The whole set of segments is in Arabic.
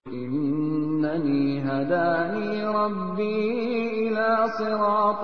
إنني هداني ربي إلى صراط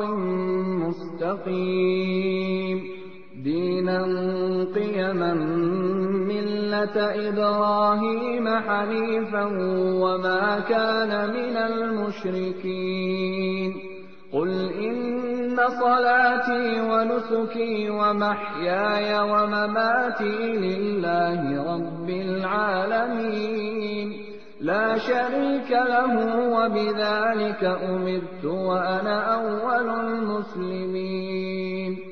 مستقيم دينا قيما ملة إبراهيم حنيفا وما كان من المشركين قل إن صلاتي ونسكي ومحياي ومماتي لله رب العالمين لا شريك له وبذلك أمرت وأنا أول المسلمين.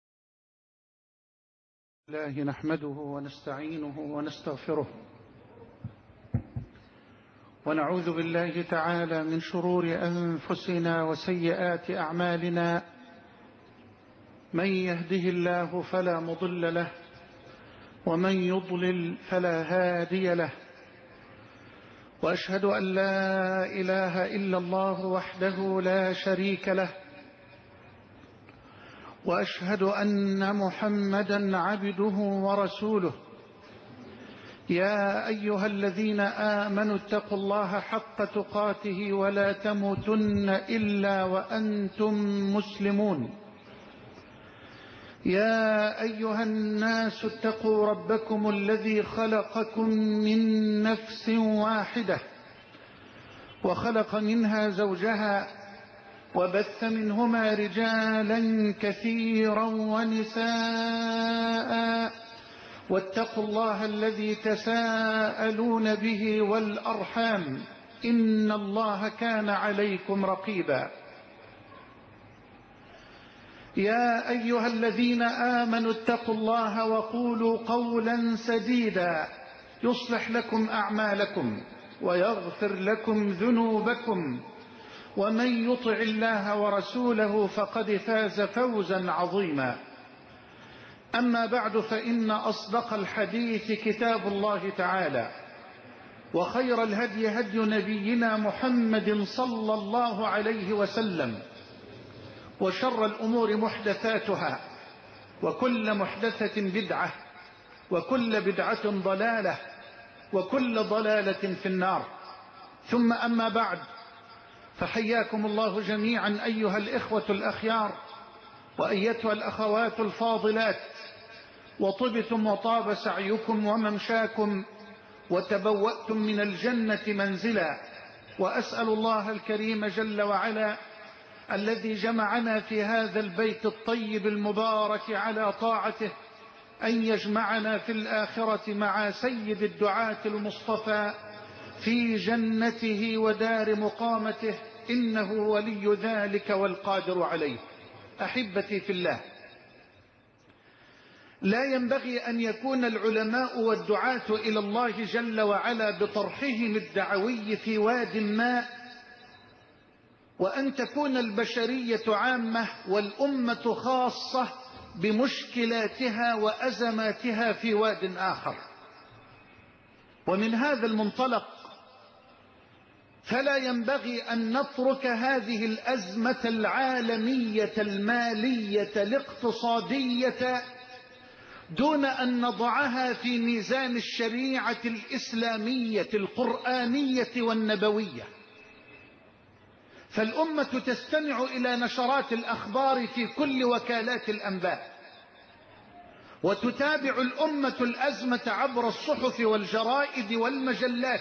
الله نحمده ونستعينه ونستغفره ونعوذ بالله تعالى من شرور أنفسنا وسيئات أعمالنا من يهده الله فلا مضل له ومن يضلل فلا هادي له وأشهد أن لا إله إلا الله وحده لا شريك له وأشهد أن محمدا عبده ورسوله يا أيها الذين آمنوا اتقوا الله حق تقاته ولا تموتن إلا وأنتم مسلمون يا أيها الناس اتقوا ربكم الذي خلقكم من نفس واحدة وخلق منها زوجها وبث منهما رجالا كثيرا ونساء واتقوا الله الذي تساءلون به والأرحام إن الله كان عليكم رقيبا يا أيها الذين آمنوا اتقوا الله وقولوا قولا سديدا يصلح لكم أعمالكم ويغفر لكم ذنوبكم ومن يطع الله ورسوله فقد فاز فوزا عظيما أما بعد فإن أصدق الحديث كتاب الله تعالى وخير الهدي هدي نبينا محمد صلى الله عليه وسلم وشر الأمور محدثاتها وكل محدثة بدعة وكل بدعة ضلالة وكل ضلالة في النار ثم أما بعد فحياكم الله جميعا أيها الإخوة الأخيار وأيتها الأخوات الفاضلات وطبتم وطاب سعيكم وممشاكم وتبوأتم من الجنة منزلا وأسأل الله الكريم جل وعلا الذي جمعنا في هذا البيت الطيب المبارك على طاعته أن يجمعنا في الآخرة مع سيد الدعاة المصطفى في جنته ودار مقامته إنه ولي ذلك والقادر عليه. أحبتي في الله، لا ينبغي أن يكون العلماء والدعاة إلى الله جل وعلا بطرحهم الدعوي في واد ما وأن تكون البشرية عامة والأمة خاصة بمشكلاتها وأزماتها في واد آخر. ومن هذا المنطلق فلا ينبغي أن نترك هذه الأزمة العالمية المالية الاقتصادية دون أن نضعها في ميزان الشريعة الإسلامية القرآنية والنبوية. فالأمة تستمع إلى نشرات الأخبار في كل وكالات الأنباء، وتتابع الأمة الأزمة عبر الصحف والجرائد والمجلات،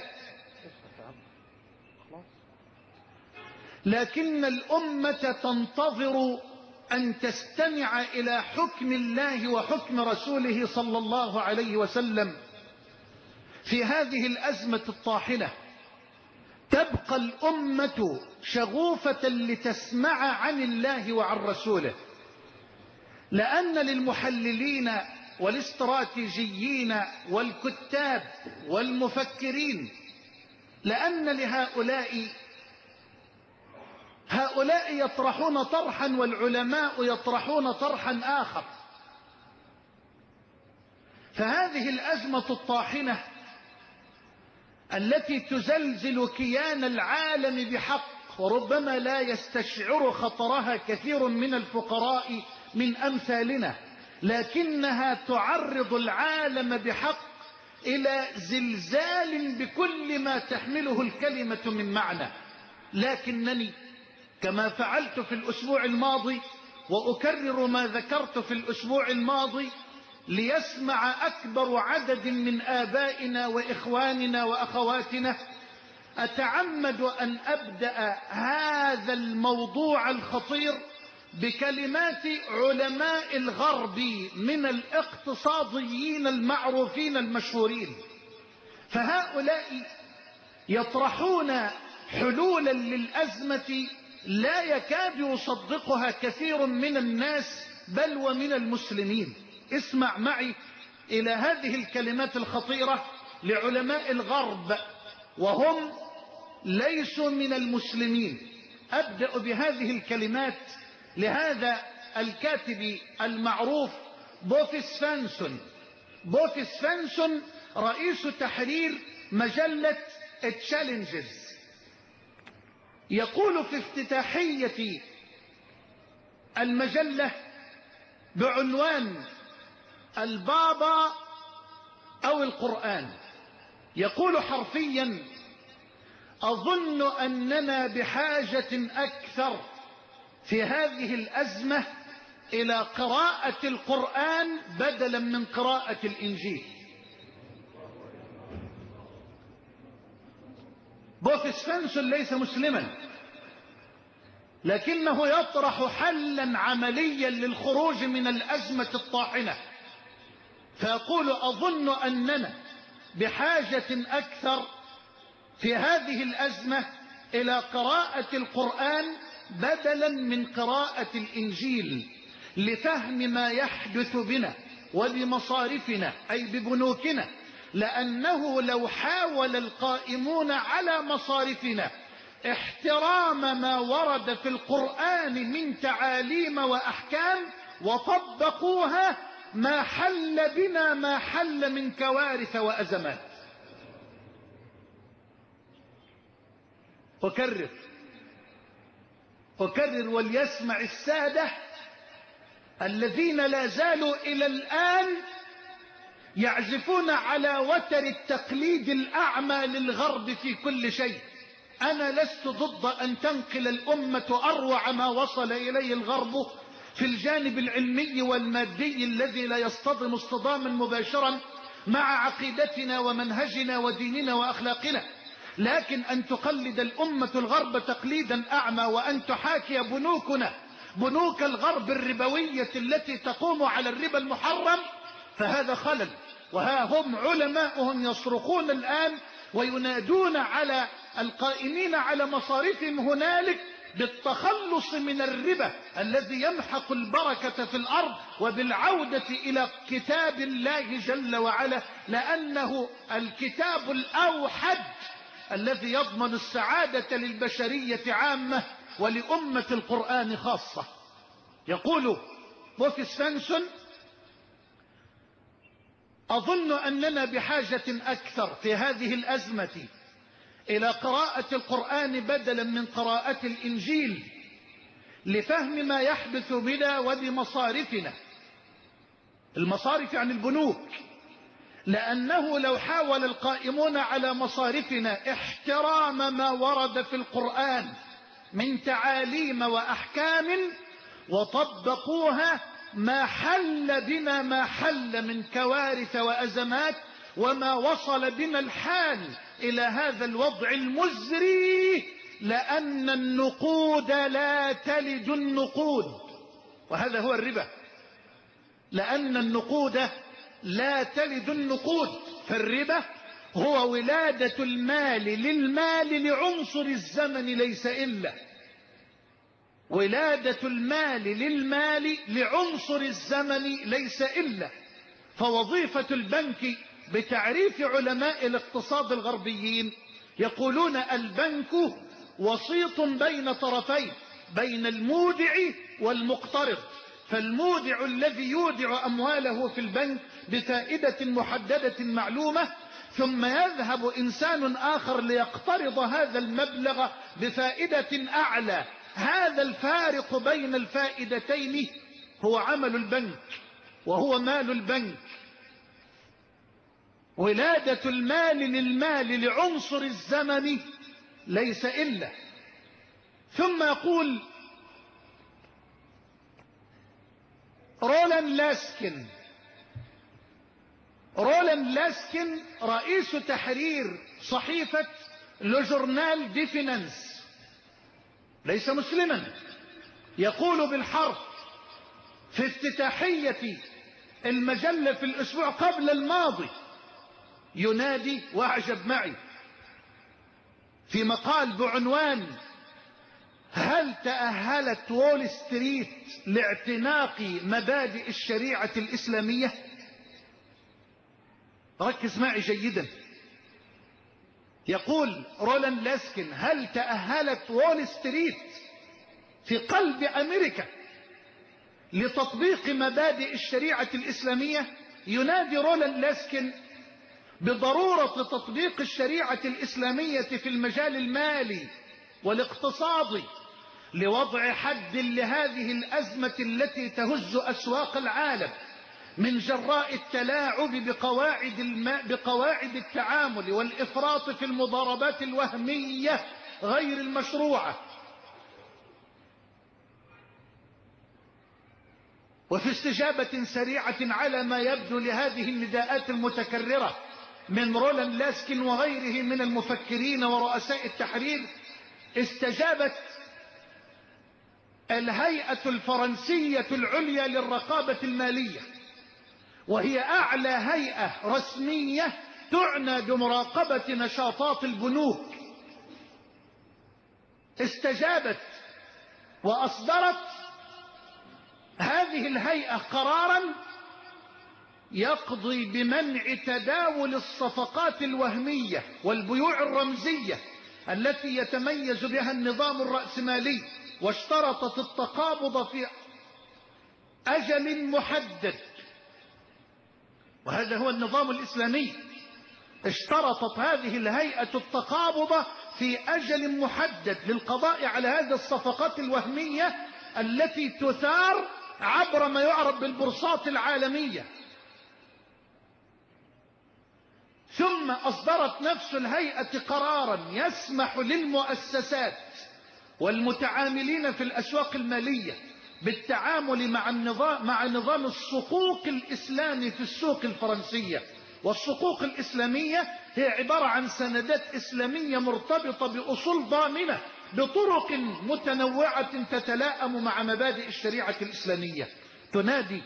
لكن الأمة تنتظر أن تستمع إلى حكم الله وحكم رسوله صلى الله عليه وسلم في هذه الأزمة الطاحنة. تبقى الأمة شغوفة لتسمع عن الله وعن رسوله، لأن للمحللين والاستراتيجيين والكتاب والمفكرين، لأن لهؤلاء يطرحون طرحا والعلماء يطرحون طرحا آخر. فهذه الأزمة الطاحنة التي تزلزل كيان العالم بحق، وربما لا يستشعر خطرها كثير من الفقراء من أمثالنا، لكنها تعرض العالم بحق إلى زلزال بكل ما تحمله الكلمة من معنى. لكنني كما فعلت في الأسبوع الماضي وأكرر ما ذكرت في الأسبوع الماضي ليسمع أكبر عدد من آبائنا وإخواننا وأخواتنا، أتعمد أن أبدأ هذا الموضوع الخطير بكلمات علماء الغرب من الاقتصاديين المعروفين المشهورين. فهؤلاء يطرحون حلولا للأزمة لا يكاد يصدقها كثير من الناس بل ومن المسلمين. اسمع معي إلى هذه الكلمات الخطيرة لعلماء الغرب وهم ليسوا من المسلمين. أبدأ بهذه الكلمات لهذا الكاتب المعروف بوفيس فانسون. بوفيس فانسون رئيس تحرير مجلة تشالنجز، يقول في افتتاحية المجلة بعنوان البابا أو القرآن، يقول حرفيا: أظن أننا بحاجة أكثر في هذه الأزمة إلى قراءة القرآن بدلا من قراءة الإنجيل. بوفيس فانسون ليس مسلما، لكنه يطرح حلا عمليا للخروج من الأزمة الطاحنة، فيقول: أظن أننا بحاجة أكثر في هذه الأزمة إلى قراءة القرآن بدلا من قراءة الإنجيل لفهم ما يحدث بنا وبمصارفنا أي ببنوكنا، لأنه لو حاول القائمون على مصارفنا احترام ما ورد في القرآن من تعاليم وأحكام وطبقوها ما حل بنا ما حل من كوارث وأزمات. أكرر وليسمع السادة الذين لا زالوا إلى الآن يعزفون على وتر التقليد الأعمى للغرب في كل شيء. أنا لست ضد أن تنقل الأمة أروع ما وصل إليه الغرب في الجانب العلمي والمادي الذي لا يصطدم اصطداما مباشرا مع عقيدتنا ومنهجنا وديننا وأخلاقنا، لكن أن تقلد الأمة الغرب تقليدا أعمى وأن تحاكي بنوكنا بنوك الغرب الربوية التي تقوم على الربا المحرم، فهذا خلل. وها هم علماؤهم يصرخون الآن وينادون على القائمين على مصارفهم هنالك بالتخلص من الربا الذي يمحق البركة في الأرض وبالعودة إلى كتاب الله جل وعلا، لأنه الكتاب الأوحد الذي يضمن السعادة للبشرية عامة ولأمة القرآن خاصة. يقول بوفيس فانسون: أظن أننا بحاجة أكثر في هذه الأزمة إلى قراءة القرآن بدلا من قراءة الإنجيل لفهم ما يحدث بنا وبمصارفنا. المصارف يعني البنوك، لأنه لو حاول القائمون على مصارفنا احترام ما ورد في القرآن من تعاليم وأحكام وطبقوها ما حل بنا ما حل من كوارث وأزمات وما وصل بنا الحال إلى هذا الوضع المزري، لأن النقود لا تلد النقود، وهذا هو الربا. لأن النقود لا تلد النقود، فالربا هو ولادة المال للمال لعنصر الزمن ليس إلا ولادة المال للمال لعنصر الزمن ليس إلا. فوظيفة البنك بتعريف علماء الاقتصاد الغربيين يقولون: البنك وسيط بين طرفين، بين المودع والمقترض. فالمودع الذي يودع أمواله في البنك بفائدة محددة معلومة، ثم يذهب إنسان آخر ليقترض هذا المبلغ بفائدة أعلى، هذا الفارق بين الفائدتين هو عمل البنك وهو مال البنك. ولادة المال للمال لعنصر الزمن ليس إلا. ثم يقول رولاند لاسكن رئيس تحرير صحيفة لو جورنال دي فينانس، ليس مسلما، يقول بالحرف في افتتاحية المجلة في الأسبوع قبل الماضي، ينادي، واعجب معي، في مقال بعنوان هل تأهلت وول ستريت لاعتناق مبادئ الشريعة الإسلامية؟ ركز معي جيدا. يقول رولاند لاسكن هل تأهلت وول ستريت في قلب أمريكا لتطبيق مبادئ الشريعة الإسلامية؟ ينادي رولاند لاسكن بضرورة تطبيق الشريعة الإسلامية في المجال المالي والاقتصادي لوضع حد لهذه الأزمة التي تهز أسواق العالم من جراء التلاعب بقواعد التعامل والإفراط في المضاربات الوهمية غير المشروعة. وفي استجابة سريعة على ما يبدو لهذه النداءات المتكررة من رولاند لاسكن وغيره من المفكرين ورؤساء التحرير، استجابت الهيئة الفرنسية العليا للرقابة المالية، وهي أعلى هيئة رسمية تعنى بمراقبة نشاطات البنوك. استجابت وأصدرت هذه الهيئة قرارا يقضي بمنع تداول الصفقات الوهمية والبيوع الرمزية التي يتميز بها النظام الرأسمالي، واشترطت التقابض في أجل محدد. وهذا هو النظام الإسلامي. اشترطت هذه الهيئة التقابض في أجل محدد للقضاء على هذه الصفقات الوهمية التي تثار عبر ما يعرف بالبورصات العالمية. ثم أصدرت نفس الهيئة قرارا يسمح للمؤسسات والمتعاملين في الأسواق المالية بالتعامل مع نظام الصكوك الإسلامي في السوق الفرنسية. والصكوك الإسلامية هي عبارة عن سندات إسلامية مرتبطة بأصول ضامنة بطرق متنوعة تتلائم مع مبادئ الشريعة الإسلامية. تنادي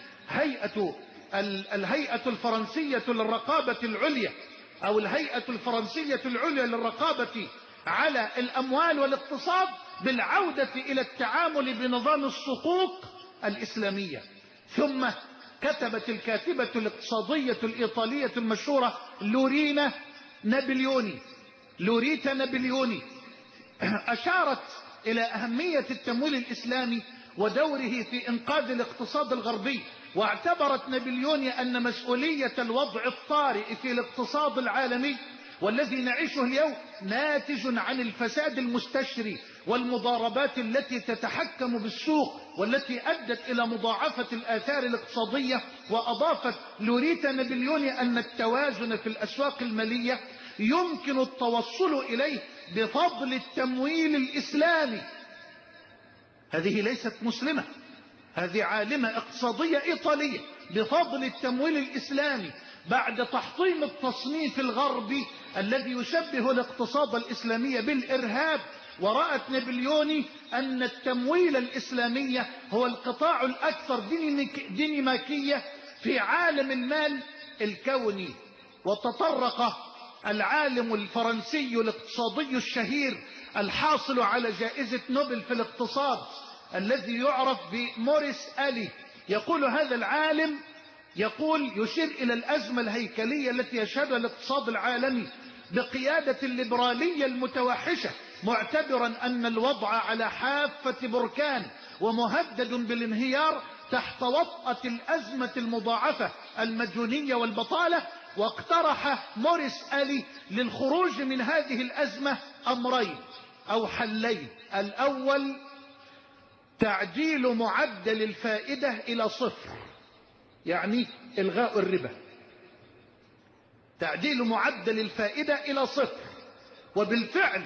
الهيئة الفرنسية للرقابة العليا أو الهيئة الفرنسية العليا للرقابة على الأموال والاقتصاد بالعودة إلى التعامل بنظام الصكوك الإسلامية. ثم كتبت الكاتبة الاقتصادية الإيطالية المشهورة لوريتا نابليوني أشارت إلى أهمية التمويل الإسلامي ودوره في إنقاذ الاقتصاد الغربي، واعتبرت نابليوني أن مسؤولية الوضع الطارئ في الاقتصاد العالمي والذي نعيشه اليوم ناتج عن الفساد المستشري والمضاربات التي تتحكم بالسوق والتي أدت إلى مضاعفة الآثار الاقتصادية. وأضافت لوريتا نابليوني أن التوازن في الأسواق المالية يمكن التوصل إليه بفضل التمويل الإسلامي. هذه ليست مسلمة، هذه عالمة اقتصادية إيطالية. بفضل التمويل الإسلامي بعد تحطيم التصنيف الغربي الذي يشبه الاقتصاد الإسلامي بالإرهاب. ورأت نابليوني أن التمويل الإسلامي هو القطاع الأكثر ديناميكية في عالم المال الكوني. وتطرق العالم الفرنسي الاقتصادي الشهير الحاصل على جائزة نوبل في الاقتصاد الذي يعرف بموريس ألي، يقول هذا العالم يشير إلى الأزمة الهيكلية التي يشهدها الاقتصاد العالمي بقيادة الليبرالية المتوحشة، معتبرا أن الوضع على حافة بركان ومهدد بالانهيار تحت وطأة الأزمة المضاعفة المديونية والبطالة. واقترح موريس ألي للخروج من هذه الأزمة أمرين أو حلين. الأول تعديل معدل الفائدة إلى 0، يعني إلغاء الربا. تعديل معدل الفائدة إلى 0، وبالفعل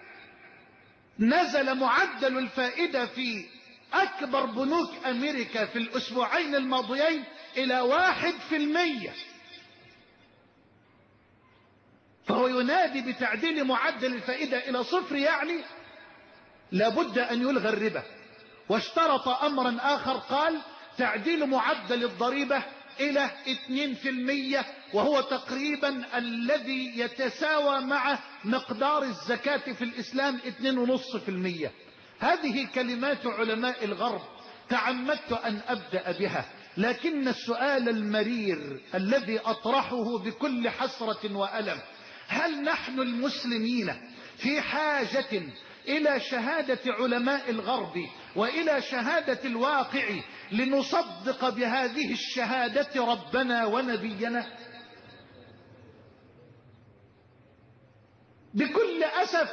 نزل معدل الفائدة في أكبر بنوك أمريكا في الأسبوعين الماضيين إلى 1%. فهو ينادي بتعديل معدل الفائدة إلى 0، يعني لابد أن يلغى الربا. واشترط أمرا آخر، قال تعديل معدل الضريبة إلى 2%، وهو تقريبا الذي يتساوى مع مقدار الزكاة في الإسلام 2.5%. هذه كلمات علماء الغرب تعمدت أن أبدأ بها، لكن السؤال المرير الذي أطرحه بكل حسرة وألم: هل نحن المسلمين في حاجة إلى شهادة علماء الغرب وإلى شهادة الواقع لنصدق بهذه الشهادة ربنا ونبينا؟ بكل أسف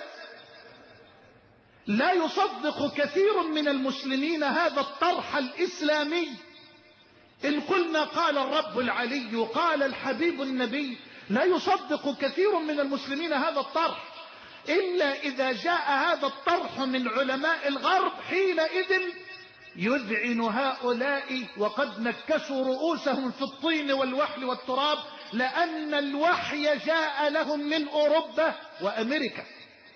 لا يصدق كثير من المسلمين هذا الطرح الإسلامي. إن قلنا قال الرب العلي قال الحبيب النبي، لا يصدق كثير من المسلمين هذا الطرح إلا إذا جاء هذا الطرح من علماء الغرب، حينئذ يذعن هؤلاء وقد نكسوا رؤوسهم في الطين والوحل والتراب، لأن الوحي جاء لهم من أوروبا وأمريكا.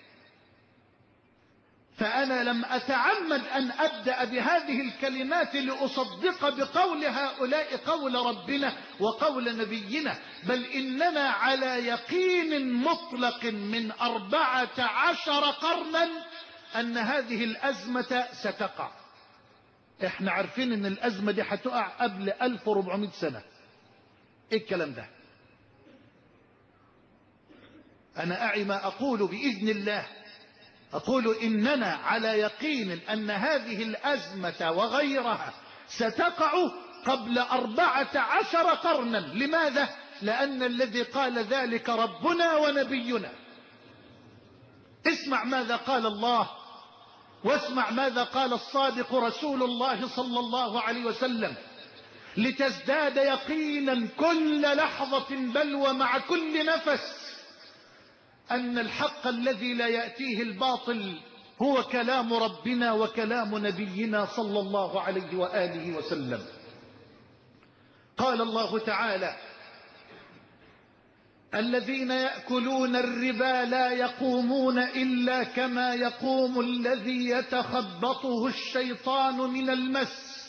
فأنا لم أتعمد أن أبدأ بهذه الكلمات لأصدق بقول هؤلاء قول ربنا وقول نبينا، بل إننا على يقين مطلق من 14 قرنا أن هذه الأزمة ستقع. احنا عارفين ان الأزمة دي هتقع قبل 1400 سنة. ايه الكلام ده؟ أنا أعي ما أقول بإذن الله، أقول إننا على يقين أن هذه الأزمة وغيرها ستقع قبل 14 قرنا. لماذا؟ لأن الذي قال ذلك ربنا ونبينا. اسمع ماذا قال الله، واسمع ماذا قال الصادق رسول الله صلى الله عليه وسلم، لتزداد يقينا كل لحظة بل ومع كل نفس أن الحق الذي لا يأتيه الباطل هو كلام ربنا وكلام نبينا صلى الله عليه وآله وسلم. قال الله تعالى: الذين يأكلون الربا لا يقومون إلا كما يقوم الذي يتخبطه الشيطان من المس،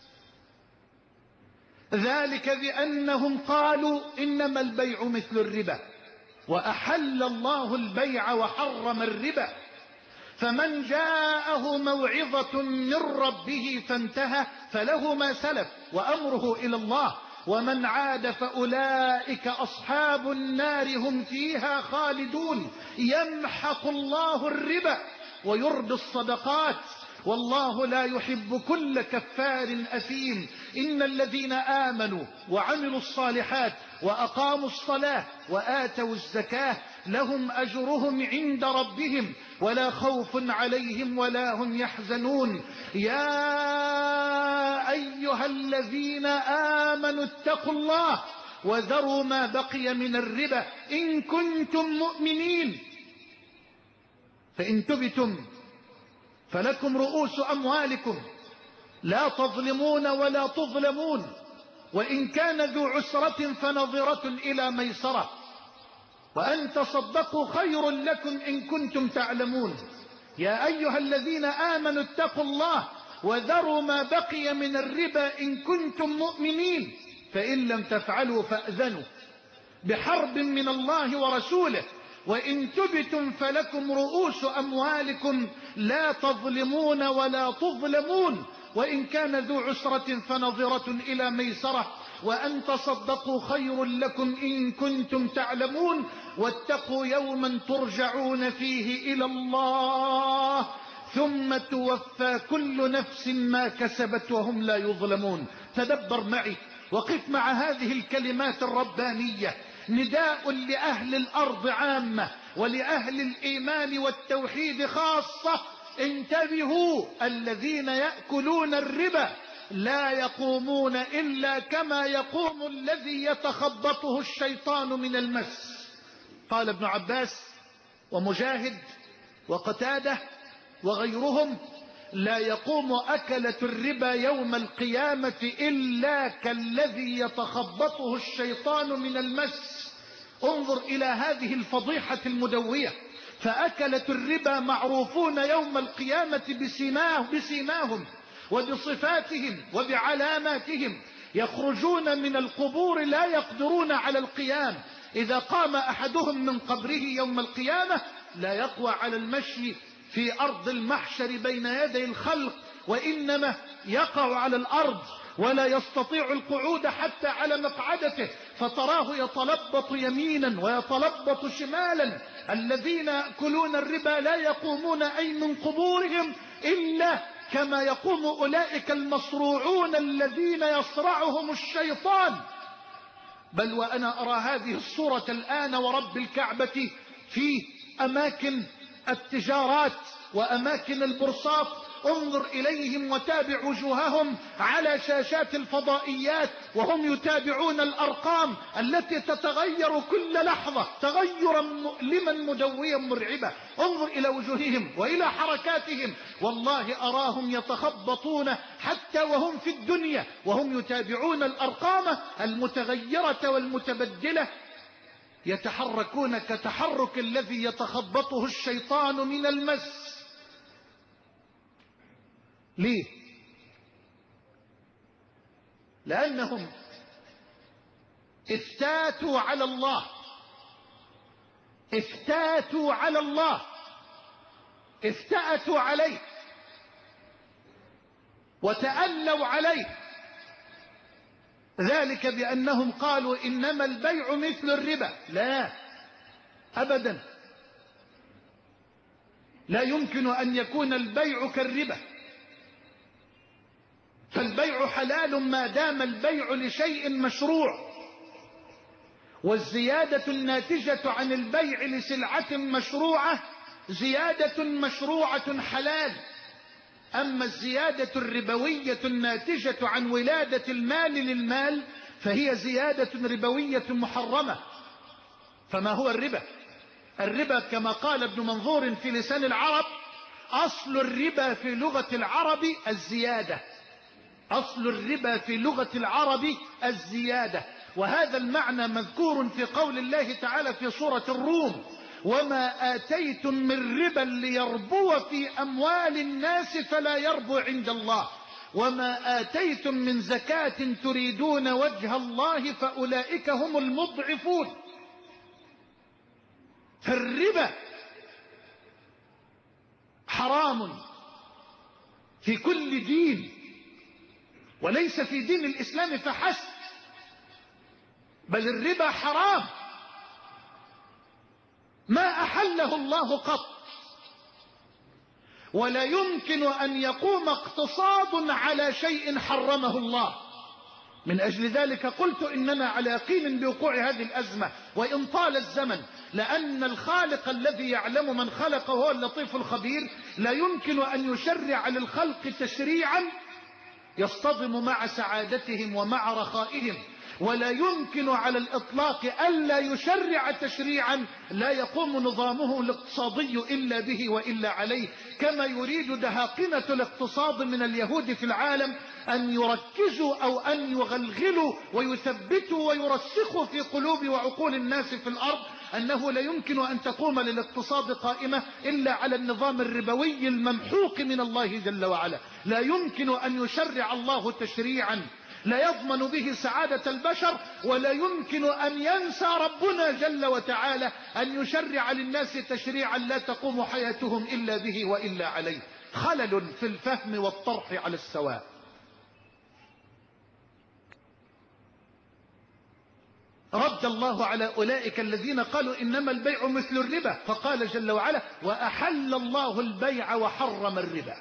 ذلك بأنهم قالوا إنما البيع مثل الربا وأحل الله البيع وحرم الربا، فمن جاءه موعظة من ربه فانتهى فله ما سلف وأمره إلى الله، ومن عاد فأولئك أصحاب النار هم فيها خالدون. يمحق الله الربا ويربي الصدقات والله لا يحب كل كفار أثيم. إن الذين آمنوا وعملوا الصالحات وأقاموا الصلاة وآتوا الزكاة لهم أجرهم عند ربهم ولا خوف عليهم ولا هم يحزنون. يا أيها الذين آمنوا اتقوا الله وذروا ما بقي من الربا إن كنتم مؤمنين، فإن تبتم فلكم رؤوس أموالكم لا تظلمون ولا تظلمون، وإن كان ذو عسرة فنظرة إلى ميسرة، وأن تصدقوا خير لكم إن كنتم تعلمون. يا أيها الذين آمنوا اتقوا الله وذروا ما بقي من الربا إن كنتم مؤمنين، فإن لم تفعلوا فأذنوا بحرب من الله ورسوله، وإن تبتم فلكم رؤوس أموالكم لا تظلمون ولا تظلمون، وإن كان ذو عسرة فنظرة إلى ميسرة، وأن تصدقوا خير لكم إن كنتم تعلمون. واتقوا يوما ترجعون فيه إلى الله ثم توفى كل نفس ما كسبت وهم لا يظلمون. تدبر معي وقف مع هذه الكلمات الربانية، نداء لأهل الأرض عامة ولأهل الإيمان والتوحيد خاصة. انتبهوا، الذين يأكلون الربا لا يقومون إلا كما يقوم الذي يتخبطه الشيطان من المس. قال ابن عباس ومجاهد وقتادة وغيرهم: لا يقوم أكلة الربا يوم القيامة إلا كالذي يتخبطه الشيطان من المس. انظر إلى هذه الفضيحة المدوية. فأكلة الربا معروفون يوم القيامة بسيماهم وبصفاتهم وبعلاماتهم، يخرجون من القبور لا يقدرون على القيام. إذا قام أحدهم من قبره يوم القيامة لا يقوى على المشي في أرض المحشر بين يدي الخلق، وإنما يقع على الأرض ولا يستطيع القعود حتى على مقعدته، فتراه يتلبط يمينا ويتلبط شمالا. الذين يأكلون الربا لا يقومون أي من قبورهم إلا كما يقوم أولئك المصروعون الذين يصرعهم الشيطان. بل وأنا أرى هذه الصورة الآن ورب الكعبة في أماكن التجارات وأماكن البورصات. انظر إليهم وتابع وجوههم على شاشات الفضائيات وهم يتابعون الأرقام التي تتغير كل لحظة تغيرا مؤلما مدويا مرعبا. انظر إلى وجوههم وإلى حركاتهم، والله أراهم يتخبطون حتى وهم في الدنيا وهم يتابعون الأرقام المتغيرة والمتبدلة، يتحركون كتحرك الذي يتخبطه الشيطان من المس. ليه؟ لأنهم افتاتوا على الله، افتاتوا على الله، افتأتوا عليه وتألوا عليه. ذلك بأنهم قالوا إنما البيع مثل الربا. لا أبدا، لا يمكن أن يكون البيع كالربا، فالبيع حلال ما دام البيع لشيء مشروع، والزيادة الناتجة عن البيع لسلعة مشروعة زيادة مشروعة حلال. أما الزيادة الربوية الناتجة عن ولادة المال للمال فهي زيادة ربوية محرمة. فما هو الربا؟ الربا كما قال ابن منظور في لسان العرب: أصل الربا في لغة العرب الزيادة. أصل الربا في لغة العرب الزيادة. وهذا المعنى مذكور في قول الله تعالى في سورة الروم: وما آتيتم من ربا ليربو في أموال الناس فلا يربو عند الله وما آتيتم من زكاة تريدون وجه الله فأولئك هم المضعفون. فالربا حرام في كل دين، وليس في دين الإسلام فحسب، بل الربا حرام ما أحله الله قط، ولا يمكن أن يقوم اقتصاد على شيء حرمه الله. من أجل ذلك قلت إننا على يقين بوقوع هذه الأزمة وإن طال الزمن، لأن الخالق الذي يعلم من خلق هو اللطيف الخبير، لا يمكن أن يشرع للخلق تشريعا يصطدم مع سعادتهم ومع رخائهم، ولا يمكن على الإطلاق ألا يشرع تشريعا لا يقوم نظامه الاقتصادي إلا به وإلا عليه. كما يريد دهاقنة الاقتصاد من اليهود في العالم أن يركزوا أو أن يغلغلوا ويثبتوا ويرسخوا في قلوب وعقول الناس في الأرض أنه لا يمكن أن تقوم للاقتصاد قائمة إلا على النظام الربوي الممحوق من الله جل وعلا. لا يمكن أن يشرع الله تشريعا لا يضمن به سعادة البشر، ولا يمكن أن ينسى ربنا جل وتعالى أن يشرع للناس تشريعا لا تقوم حياتهم إلا به وإلا عليه. خلل في الفهم والطرح على السواء. رد الله على أولئك الذين قالوا إنما البيع مثل الربا، فقال جل وعلا: وأحل الله البيع وحرم الربا.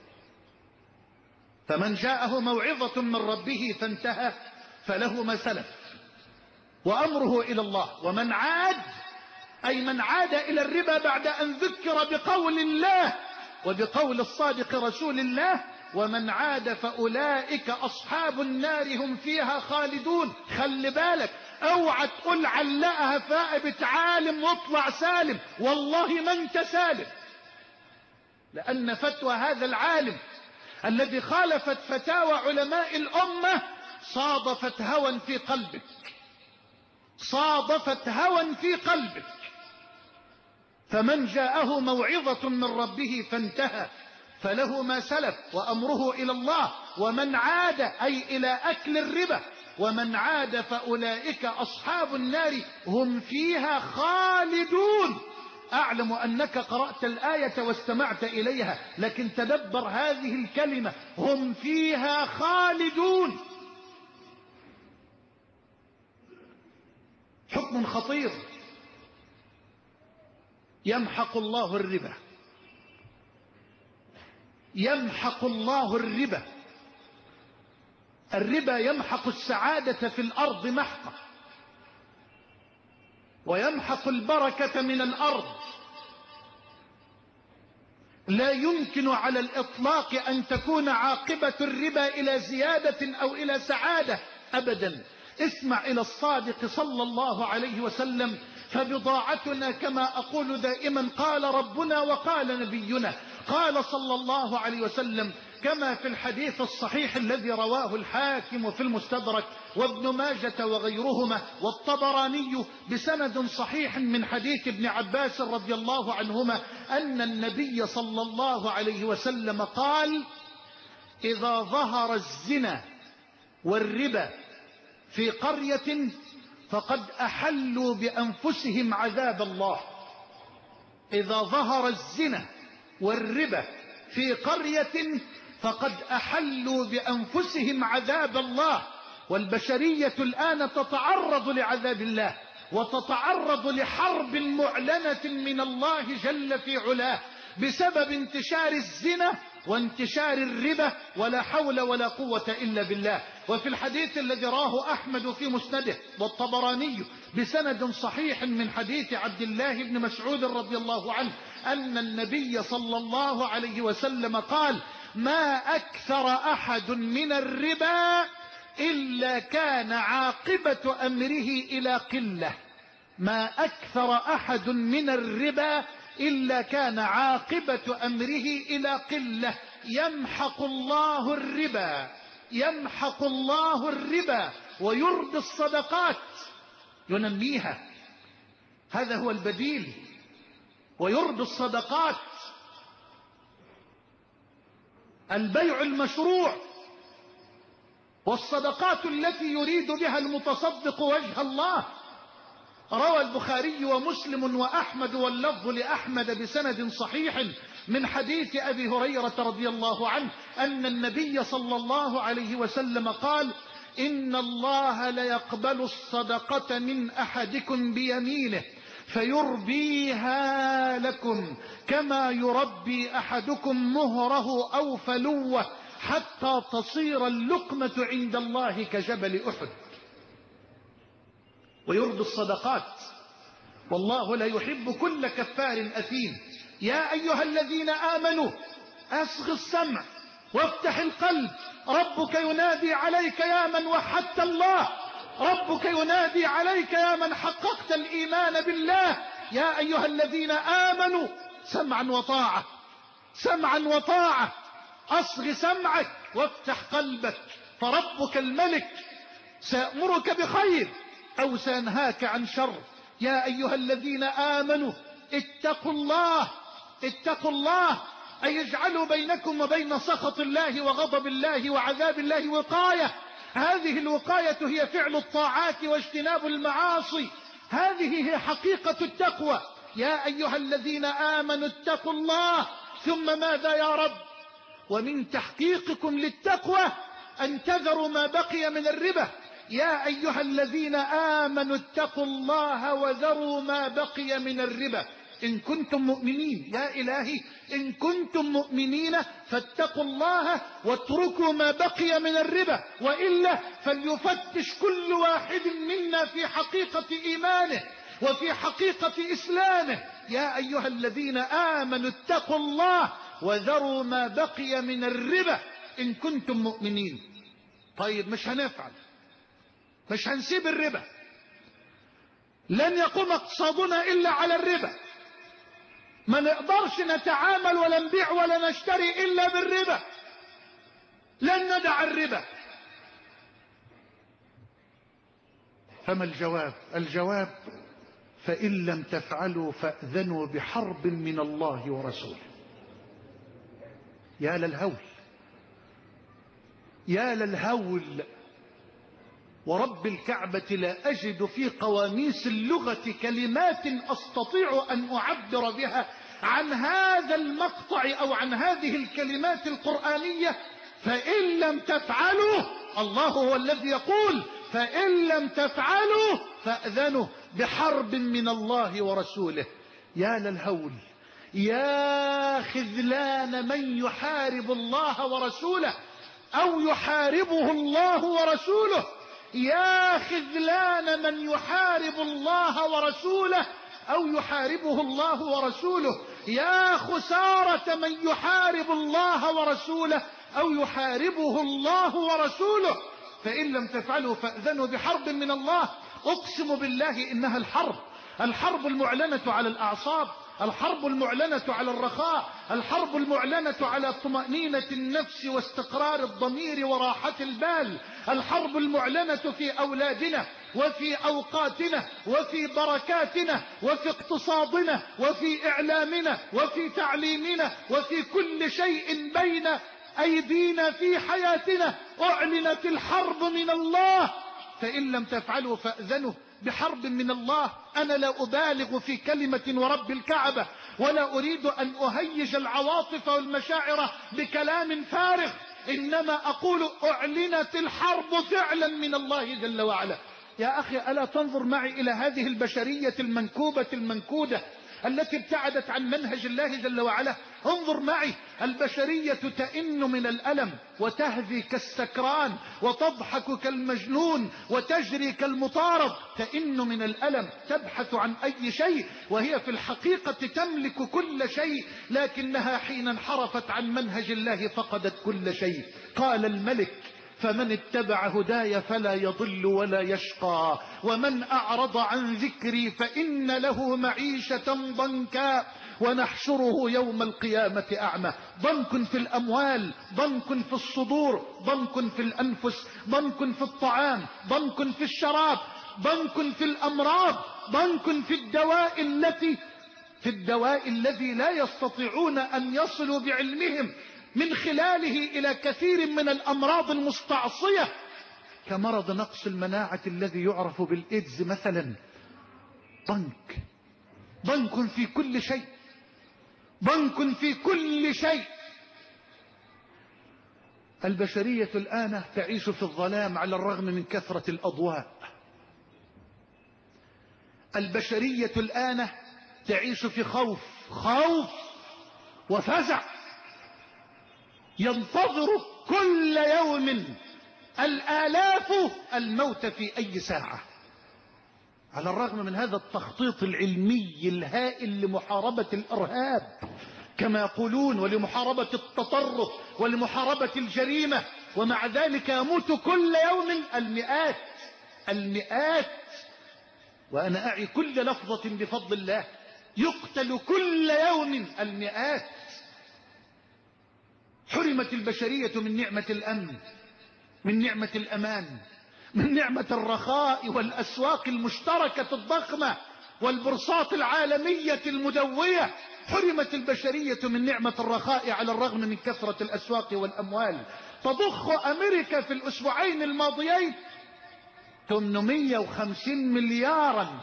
فمن جاءه موعظة من ربه فانتهى فله ما سلف وأمره إلى الله، ومن عاد أي من عاد إلى الربا بعد أن ذكر بقول الله وبقول الصادق رسول الله ومن عاد فأولئك أصحاب النار هم فيها خالدون. خلي بالك، اوعى تقول علقها فائبة عالم واطلع سالم، والله ما انت سالم، لأن فتوى هذا العالم الذي خالفت فتاوى علماء الأمة صادفت هوى في قلبك، صادفت هوى في قلبك. فمن جاءه موعظة من ربه فانتهى فله ما سلف وأمره إلى الله، ومن عاد أي إلى أكل الربا، ومن عاد فأولئك أصحاب النار هم فيها خالدون. أعلم أنك قرأت الآية واستمعت إليها، لكن تدبر هذه الكلمة، هم فيها خالدون. حكم خطير. يمحق الله الربا، يمحق الله الربا. الربا يمحق السعادة في الأرض محقا، ويمحق البركة من الأرض. لا يمكن على الإطلاق أن تكون عاقبة الربا إلى زيادة أو إلى سعادة أبدا. اسمع إلى الصادق صلى الله عليه وسلم، فبضاعتنا كما أقول دائما قال ربنا وقال نبينا. قال صلى الله عليه وسلم كما في الحديث الصحيح الذي رواه الحاكم في المستدرك وابن ماجة وغيرهما والطبراني بسند صحيح من حديث ابن عباس رضي الله عنهما أن النبي صلى الله عليه وسلم قال: إذا ظهر الزنا والربا في قرية فقد أحلوا بأنفسهم عذاب الله. إذا ظهر الزنا والربا في قرية فقد أحلوا بأنفسهم عذاب الله. والبشرية الآن تتعرض لعذاب الله، وتتعرض لحرب معلنة من الله جل في علاه بسبب انتشار الزنا وانتشار الربا، ولا حول ولا قوة إلا بالله. وفي الحديث الذي راه أحمد في مسنده والطبراني بسند صحيح من حديث عبد الله بن مسعود رضي الله عنه أن النبي صلى الله عليه وسلم قال: ما أكثر أحد من الربا إلا كان عاقبة أمره إلى قلة. ما أكثر أحد من الربا إلا كان عاقبة أمره إلى قلة. يمحق الله الربا، يمحق الله الربا ويربي الصدقات، ينميها، هذا هو البديل. ويربي الصدقات، البيع المشروع، والصدقات التي يريد بها المتصدق وجه الله. روى البخاري ومسلم وأحمد واللفظ لأحمد بسند صحيح من حديث أبي هريرة رضي الله عنه أن النبي صلى الله عليه وسلم قال: إن الله ليقبل الصدقة من أحدكم بيمينه فيربيها لكم كما يربي أحدكم مهره أو فلوه حتى تصير اللقمة عند الله كجبل أحد. ويربي الصدقات، والله لا يحب كل كفار أثيم. يا أيها الذين آمنوا أصغ السمع وافتح القلب، ربك ينادي عليك يا من وحدت الله، ربك ينادي عليك يا من حققت الإيمان بالله. يا أيها الذين آمنوا سمعا وطاعة، سمعا وطاعة. أصغ سمعك وافتح قلبك، فربك الملك سيأمرك بخير أو سينهاك عن شر. يا أيها الذين آمنوا اتقوا الله، اتقوا الله، أي يجعلوا بينكم وبين سخط الله وغضب الله وعذاب الله وقاية. هذه الوقاية هي فعل الطاعات واجتناب المعاصي، هذه هي حقيقة التقوى. يا أيها الذين آمنوا اتقوا الله، ثم ماذا يا رب؟ ومن تحقيقكم للتقوى أن تذروا ما بقي من الربا. يا أيها الذين آمنوا اتقوا الله وذروا ما بقي من الربا إن كنتم مؤمنين. يا إلهي، إن كنتم مؤمنين فاتقوا الله واتركوا ما بقي من الربا، وإلا فليفتش كل واحد منا في حقيقة إيمانه وفي حقيقة إسلامه. يا أيها الذين آمنوا اتقوا الله وذروا ما بقي من الربا إن كنتم مؤمنين. طيب مش هنفعل، مش هنسيب الربا، لن يقوم اقتصادنا إلا على الربا، ما نقدرش نتعامل ولا نبيع ولا نشتري إلا بالربا، لن ندع الربا. فما الجواب؟ الجواب: فإن لم تفعلوا فأذنوا بحرب من الله ورسوله. يا للهول، يا للهول، ورب الكعبة لا أجد في قواميس اللغة كلمات أستطيع أن أعبر بها عن هذا المقطع أو عن هذه الكلمات القرآنية. فإن لم تفعلوا، الله هو الذي يقول فإن لم تفعلوا فأذنوا بحرب من الله ورسوله. يا للهول، يا خذلان من يحارب الله ورسوله أو يحاربه الله ورسوله، يا خذلان من يحارب الله ورسوله أو يحاربه الله ورسوله، يا خسارة من يحارب الله ورسوله أو يحاربه الله ورسوله. فإن لم تفعلوا فأذنوا بحرب من الله. أقسم بالله إنها الحرب المعلنة على الأعصاب، الحرب المعلنة على الرخاء، الحرب المعلنة على طمأنينة النفس واستقرار الضمير وراحة البال، الحرب المعلنة في أولادنا وفي أوقاتنا وفي بركاتنا وفي اقتصادنا وفي إعلامنا وفي تعليمنا وفي كل شيء بين أيدينا في حياتنا. أعلنت الحرب من الله. فإن لم تفعلوا فأذنوا بحرب من الله. أنا لا أبالغ في كلمة ورب الكعبة، ولا أريد أن أهيج العواطف والمشاعر بكلام فارغ، إنما أقول أعلنت الحرب فعلا من الله جل وعلا. يا أخي، ألا تنظر معي إلى هذه البشرية المنكوبة المنكودة التي ابتعدت عن منهج الله جل وعلا؟ انظر معي، البشرية تئن من الألم وتهذي كالسكران وتضحك كالمجنون وتجري كالمطارد، تئن من الألم، تبحث عن أي شيء وهي في الحقيقة تملك كل شيء، لكنها حين انحرفت عن منهج الله فقدت كل شيء. قال الملك: فمن اتبع هداي فلا يضل ولا يشقى، ومن أعرض عن ذكري فإن له معيشة ضنكا ونحشره يوم القيامة أعمى. ضنك في الأموال، ضنك في الصدور، ضنك في الأنفس، ضنك في الطعام، ضنك في الشراب، ضنك في الأمراض، ضنك في الدواء الذي لا يستطيعون أن يصلوا بعلمهم من خلاله إلى كثير من الأمراض المستعصية، كمرض نقص المناعة الذي يعرف بالإيدز مثلا. ضنك في كل شيء، ضنك في كل شيء. البشرية الآن تعيش في الظلام على الرغم من كثرة الأضواء. البشرية الآن تعيش في خوف وفزع، ينتظر كل يوم الآلاف الموت في أي ساعة. على الرغم من هذا التخطيط العلمي الهائل لمحاربة الإرهاب كما يقولون، ولمحاربة التطرف ولمحاربة الجريمة، ومع ذلك يموت كل يوم المئات، وأنا أعي كل لفظة بفضل الله، يقتل كل يوم المئات. حرمت البشرية من نعمة الأمن، من نعمة الأمان، من نعمة الرخاء والأسواق المشتركة الضخمة والبورصات العالمية المدوية. حرمت البشرية من نعمة الرخاء على الرغم من كثرة الأسواق والأموال. تضخ أمريكا في الأسبوعين الماضيين 850 مليارا،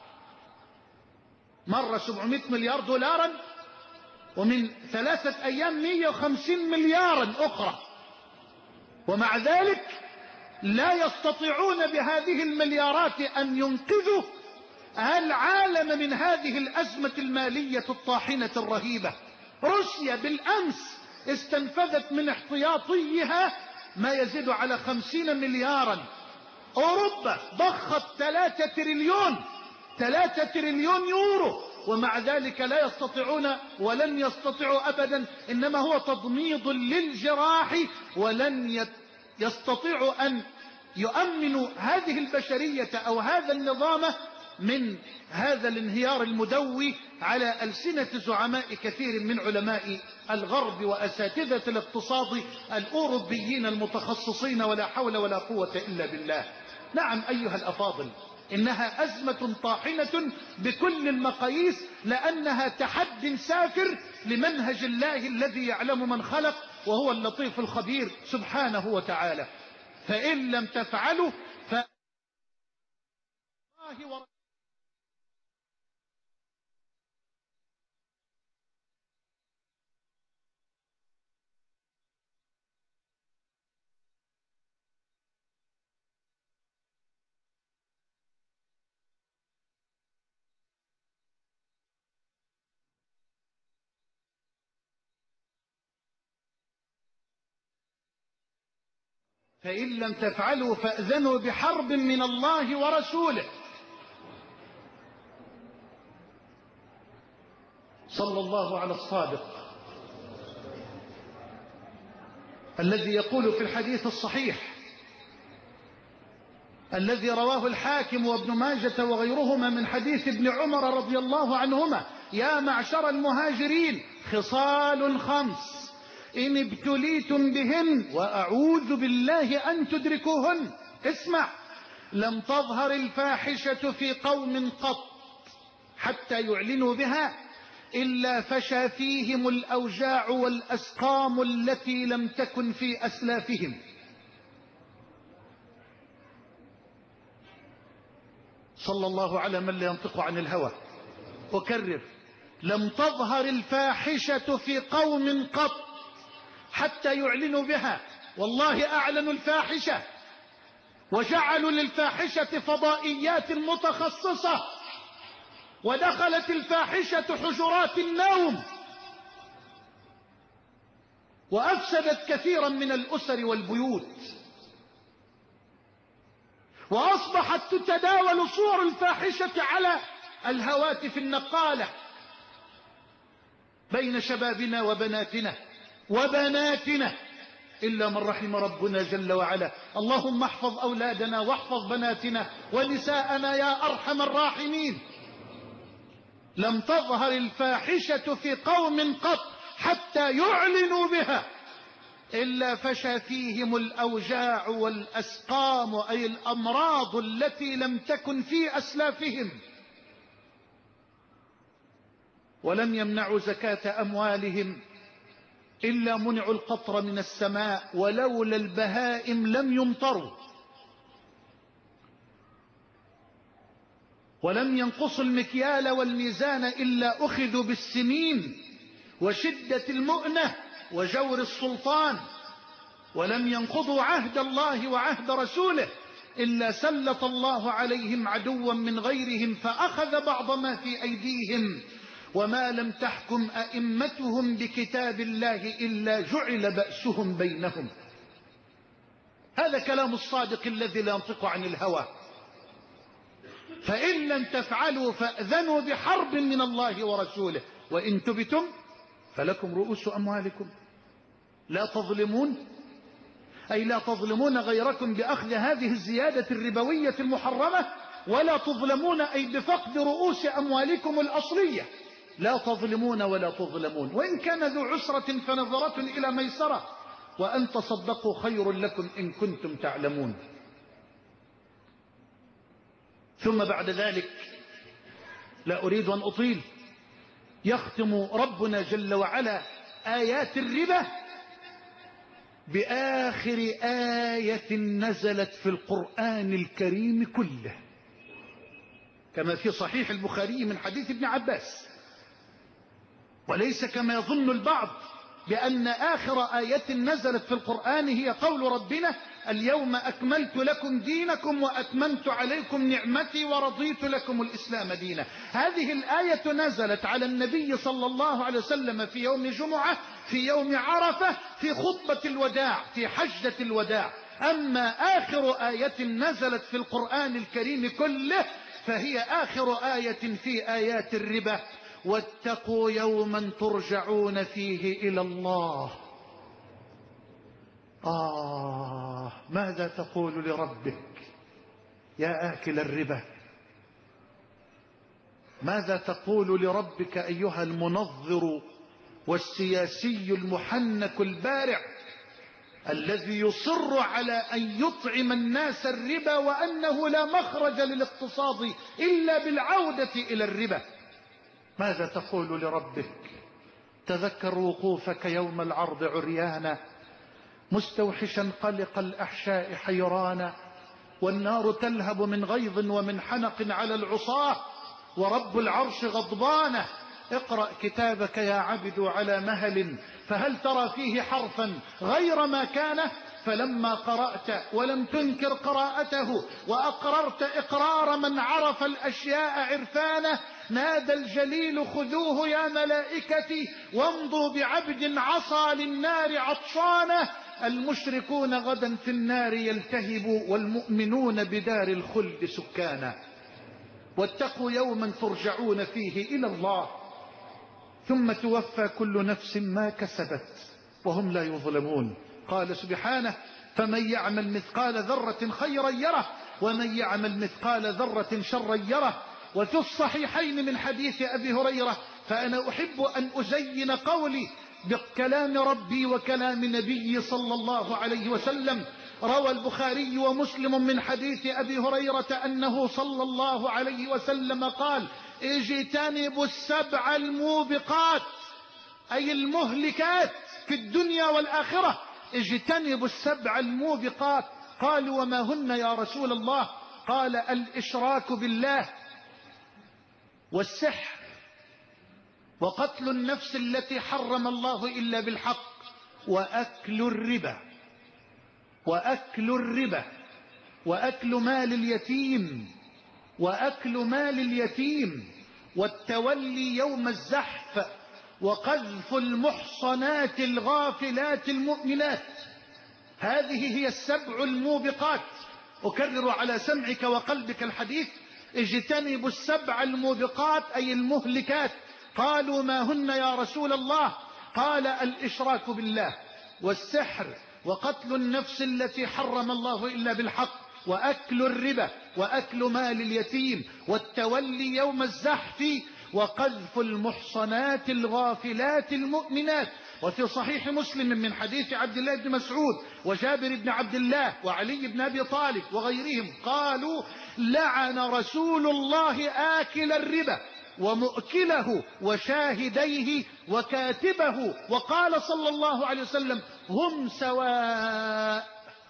مرة 700 مليار دولارا، ومن 3 أيام 150 مليارا أخرى، ومع ذلك لا يستطيعون بهذه المليارات أن ينقذوا العالم من هذه الأزمة المالية الطاحنة الرهيبة. روسيا بالأمس استنفذت من احتياطيها ما يزيد على 50 مليارا. أوروبا ضخت 3 تريليون يورو ومع ذلك لا يستطيعون ولن يستطيعوا أبدا، إنما هو تضميد للجراح، ولن يستطيعوا أن يؤمنوا هذه البشرية أو هذا النظام من هذا الانهيار المدوي على ألسنة زعماء كثير من علماء الغرب وأساتذة الاقتصاد الأوروبيين المتخصصين، ولا حول ولا قوة إلا بالله. نعم أيها الأفاضل، إنها أزمة طاحنة بكل المقاييس، لأنها تحد سافر لمنهج الله الذي يعلم من خلق وهو اللطيف الخبير سبحانه وتعالى. فإن لم تفعلوا فإن لم تفعلوا فأذنوا بحرب من الله ورسوله. صلى الله على الصادق الذي يقول في الحديث الصحيح الذي رواه الحاكم وابن ماجة وغيرهما من حديث ابن عمر رضي الله عنهما: يا معشر المهاجرين، خصال 5 إن ابتليتم بهن وأعوذ بالله أن تدركوهن. اسمع: لم تظهر الفاحشة في قوم قط حتى يعلنوا بها إلا فشى فيهم الأوجاع والأسقام التي لم تكن في أسلافهم. صلى الله على من لا ينطق عن الهوى. أكرر: لم تظهر الفاحشة في قوم قط حتى يعلنوا بها. والله أعلنوا الفاحشة وجعلوا للفاحشة فضائيات متخصصة، ودخلت الفاحشة حجرات النوم، وأفسدت كثيرا من الأسر والبيوت، وأصبحت تتداول صور الفاحشة على الهواتف النقالة بين شبابنا وبناتنا إلا من رحم ربنا جل وعلا. اللهم احفظ أولادنا واحفظ بناتنا ونساءنا يا أرحم الراحمين. لم تظهر الفاحشة في قوم قط حتى يعلنوا بها إلا فشى فيهم الأوجاع والأسقام، أي الأمراض التي لم تكن في أسلافهم، ولم يمنعوا زكاة أموالهم إلا منعوا القطر من السماء، ولولا البهائم لم يمطروا، ولم ينقصوا المكيال والميزان إلا أخذوا بالسنين وشدة المؤنة وجور السلطان، ولم ينقضوا عهد الله وعهد رسوله إلا سلط الله عليهم عدوا من غيرهم فأخذ بعض ما في أيديهم، وما لم تحكم أئمتهم بكتاب الله إلا جعل بأسهم بينهم. هذا كلام الصادق الذي لا ينطق عن الهوى. فإن لم تفعلوا فأذنوا بحرب من الله ورسوله، وإن تبتم فلكم رؤوس أموالكم لا تظلمون، أي لا تظلمون غيركم بأخذ هذه الزيادة الربوية المحرمة، ولا تظلمون أي بفقد رؤوس أموالكم الأصلية، لا تظلمون ولا تظلمون. وإن كان ذو عسرة فنظرة إلى ميسرة، وأن تصدقوا خير لكم إن كنتم تعلمون. ثم بعد ذلك لا أريد أن أطيل، يختم ربنا جل وعلا آيات الربا بآخر آية نزلت في القرآن الكريم كله، كما في صحيح البخاري من حديث ابن عباس، وليس كما يظن البعض بأن آخر آية نزلت في القرآن هي قول ربنا: اليوم أكملت لكم دينكم وأتممت عليكم نعمتي ورضيت لكم الإسلام دينا. هذه الآية نزلت على النبي صلى الله عليه وسلم في يوم جمعة، في يوم عرفة، في خطبة الوداع، في حجة الوداع. أما آخر آية نزلت في القرآن الكريم كله فهي آخر آية في آيات الربا: واتقوا يوما ترجعون فيه إلى الله. ماذا تقول لربك يا آكل الربا؟ ماذا تقول لربك أيها المنظر والسياسي المحنك البارع الذي يصر على أن يطعم الناس الربا وأنه لا مخرج للاقتصاد إلا بالعودة إلى الربا؟ ماذا تقول لربك؟ تذكر وقوفك يوم العرض عريانا مستوحشا قلق الأحشاء حيرانا، والنار تلهب من غيظ ومن حنق على العصاة، ورب العرش غضبانه. اقرأ كتابك يا عبد على مهل، فهل ترى فيه حرفا غير ما كان؟ فلما قرأت ولم تنكر قراءته وأقررت إقرار من عرف الأشياء عرفانه، نادى الجليل: خذوه يا ملائكتي وامضوا بعبد عصى للنار عطشانه. المشركون غدا في النار يلتهب، والمؤمنون بدار الخلد سكانا. واتقوا يوما ترجعون فيه إلى الله ثم توفى كل نفس ما كسبت وهم لا يظلمون. قال سبحانه: فمن يعمل مثقال ذرة خيرا يره ومن يعمل مثقال ذرة شرا يره. وفي الصحيحين من حديث أبي هريرة، فأنا أحب أن أزين قولي بكلام ربي وكلام نبي صلى الله عليه وسلم. روى البخاري ومسلم من حديث أبي هريرة أنه صلى الله عليه وسلم قال: اجتنبوا السبع الموبقات، أي المهلكات في الدنيا والآخرة. اجتنبوا السبع الموبقات. قالوا: وما هن يا رسول الله؟ قال: الإشراك بالله، والسحر، وقتل النفس التي حرم الله إلا بالحق، وأكل الربا، وأكل مال اليتيم، والتولي يوم الزحف، وقذف المحصنات الغافلات المؤمنات. هذه هي السبع الموبقات. أكرر على سمعك وقلبك الحديث: اجتنبوا السبع الموبقات أي المهلكات. قالوا: ما هن يا رسول الله؟ قال: الإشراك بالله، والسحر، وقتل النفس التي حرم الله إلا بالحق، وأكل الربا، وأكل مال اليتيم، والتولي يوم الزحف، وقذف المحصنات الغافلات المؤمنات. وفي صحيح مسلم من حديث عبد الله بن مسعود وجابر بن عبد الله وعلي بن أبي طالب وغيرهم قالوا: لعن رسول الله آكل الربا ومؤكله وشاهديه وكاتبه، وقال صلى الله عليه وسلم: هم سواء.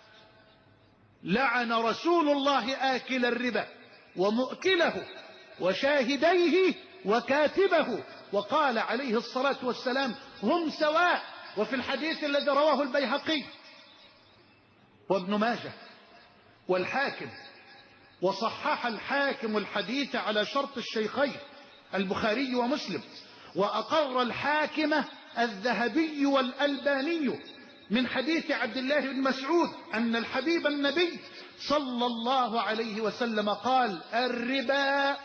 لعن رسول الله آكل الربا ومؤكله وشاهديه وكاتبه، وقال عليه الصلاة والسلام: هم سواء. وفي الحديث الذي رواه البيهقي وابن ماجه والحاكم، وصحح الحاكم الحديث على شرط الشيخين البخاري ومسلم، وأقر الحاكم الذهبي والألباني من حديث عبد الله بن مسعود أن الحبيب النبي صلى الله عليه وسلم قال: الربا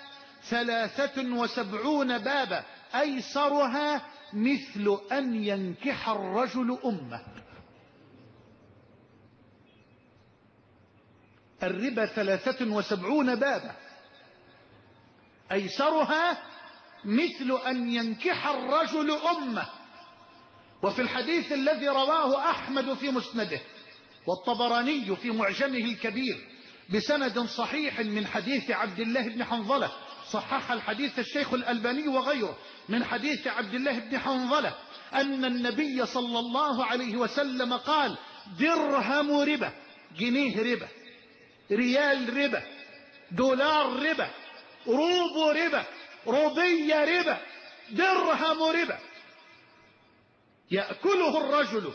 73 بابا أيسرها مثل أن ينكح الرجل أمه. الربا 73 بابا أيسرها مثل أن ينكح الرجل أمه. وفي الحديث الذي رواه أحمد في مسنده والطبراني في معجمه الكبير بسند صحيح من حديث عبد الله بن حنظلة، صحح الحديث الشيخ الألباني وغيره، من حديث عبد الله بن حنظلة أن النبي صلى الله عليه وسلم قال: درهم ربا، جنيه ربا، ريال ربا، دولار ربا، روبو ربا، روبية ربا، درهم ربا يأكله الرجل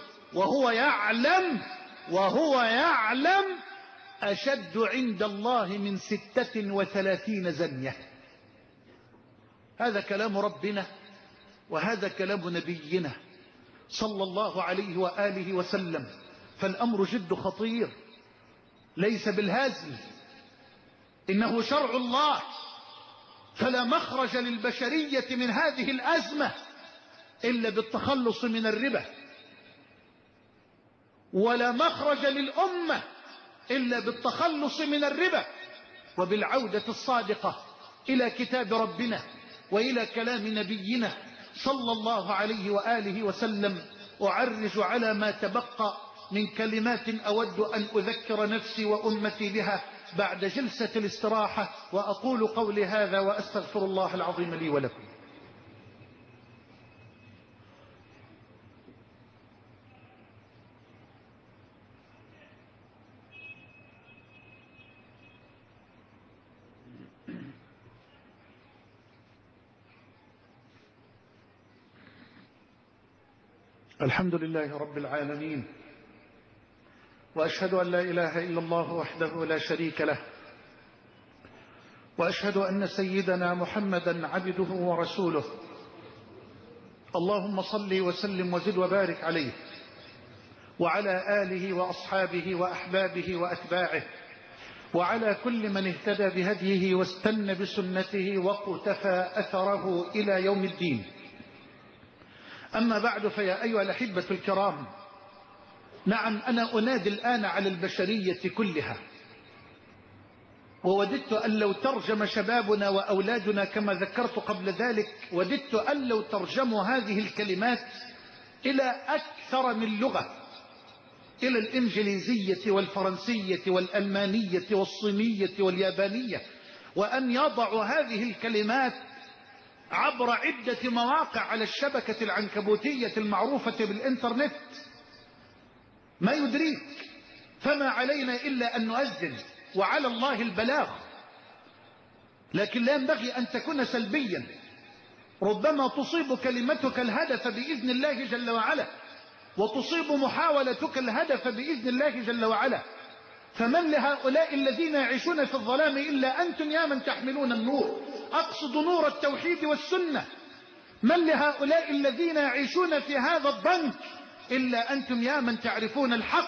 وهو يعلم أشد عند الله من 36 زنية. هذا كلام ربنا وهذا كلام نبينا صلى الله عليه وآله وسلم. فالأمر جد خطير، ليس بالهزل، إنه شرع الله فلا مخرج للبشرية من هذه الأزمة إلا بالتخلص من الربا، ولا مخرج للأمة إلا بالتخلص من الربا وبالعودة الصادقة إلى كتاب ربنا وإلى كلام نبينا صلى الله عليه وآله وسلم. أعرج على ما تبقى من كلمات أود أن أذكر نفسي وأمتي بها بعد جلسة الاستراحة، وأقول قولي هذا وأستغفر الله العظيم لي ولكم. الحمد لله رب العالمين، وأشهد أن لا إله إلا الله وحده لا شريك له، وأشهد أن سيدنا محمدا عبده ورسوله. اللهم صل وسلم وزد وبارك عليه وعلى آله وأصحابه وأحبابه وأتباعه وعلى كل من اهتدى بهديه واستنى بسنته وقتفى أثره إلى يوم الدين. أما بعد، فيا أيها الأحبة الكرام، نعم أنا أنادي الآن على البشرية كلها، ووددت أن لو ترجم شبابنا وأولادنا كما ذكرت قبل ذلك، وددت أن لو ترجموا هذه الكلمات إلى أكثر من لغة، إلى الإنجليزية والفرنسية والألمانية والصينية واليابانية، وأن يضعوا هذه الكلمات عبر عدة مواقع على الشبكة العنكبوتية المعروفة بالإنترنت. ما يدريك، فما علينا إلا أن نؤذن وعلى الله البلاغ، لكن لا ينبغي أن تكون سلبيا. ربما تصيب كلمتك الهدف بإذن الله جل وعلا، وتصيب محاولتك الهدف بإذن الله جل وعلا. فمن لهؤلاء الذين يعيشون في الظلام إلا أنتم يا من تحملون النور، أقصد نور التوحيد والسنة. من لهؤلاء الذين يعيشون في هذا الضنك إلا أنتم يا من تعرفون الحق.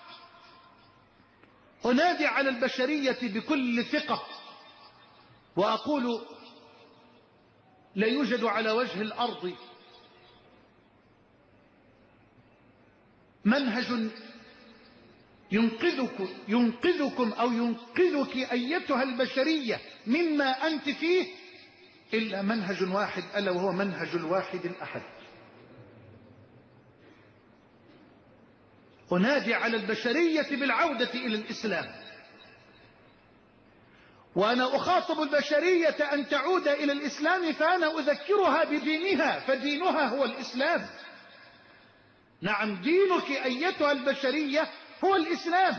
أنادي على البشرية بكل ثقة وأقول: لا يوجد على وجه الأرض منهج ينقذكم أو ينقذك أيتها البشرية مما أنت فيه إلا منهج واحد، ألا وهو منهج الواحد الأحد. أنادي على البشرية بالعودة إلى الإسلام، وأنا أخاطب البشرية أن تعود إلى الإسلام، فأنا أذكرها بدينها، فدينها هو الإسلام. نعم، دينك أيتها البشرية هو الإسلام،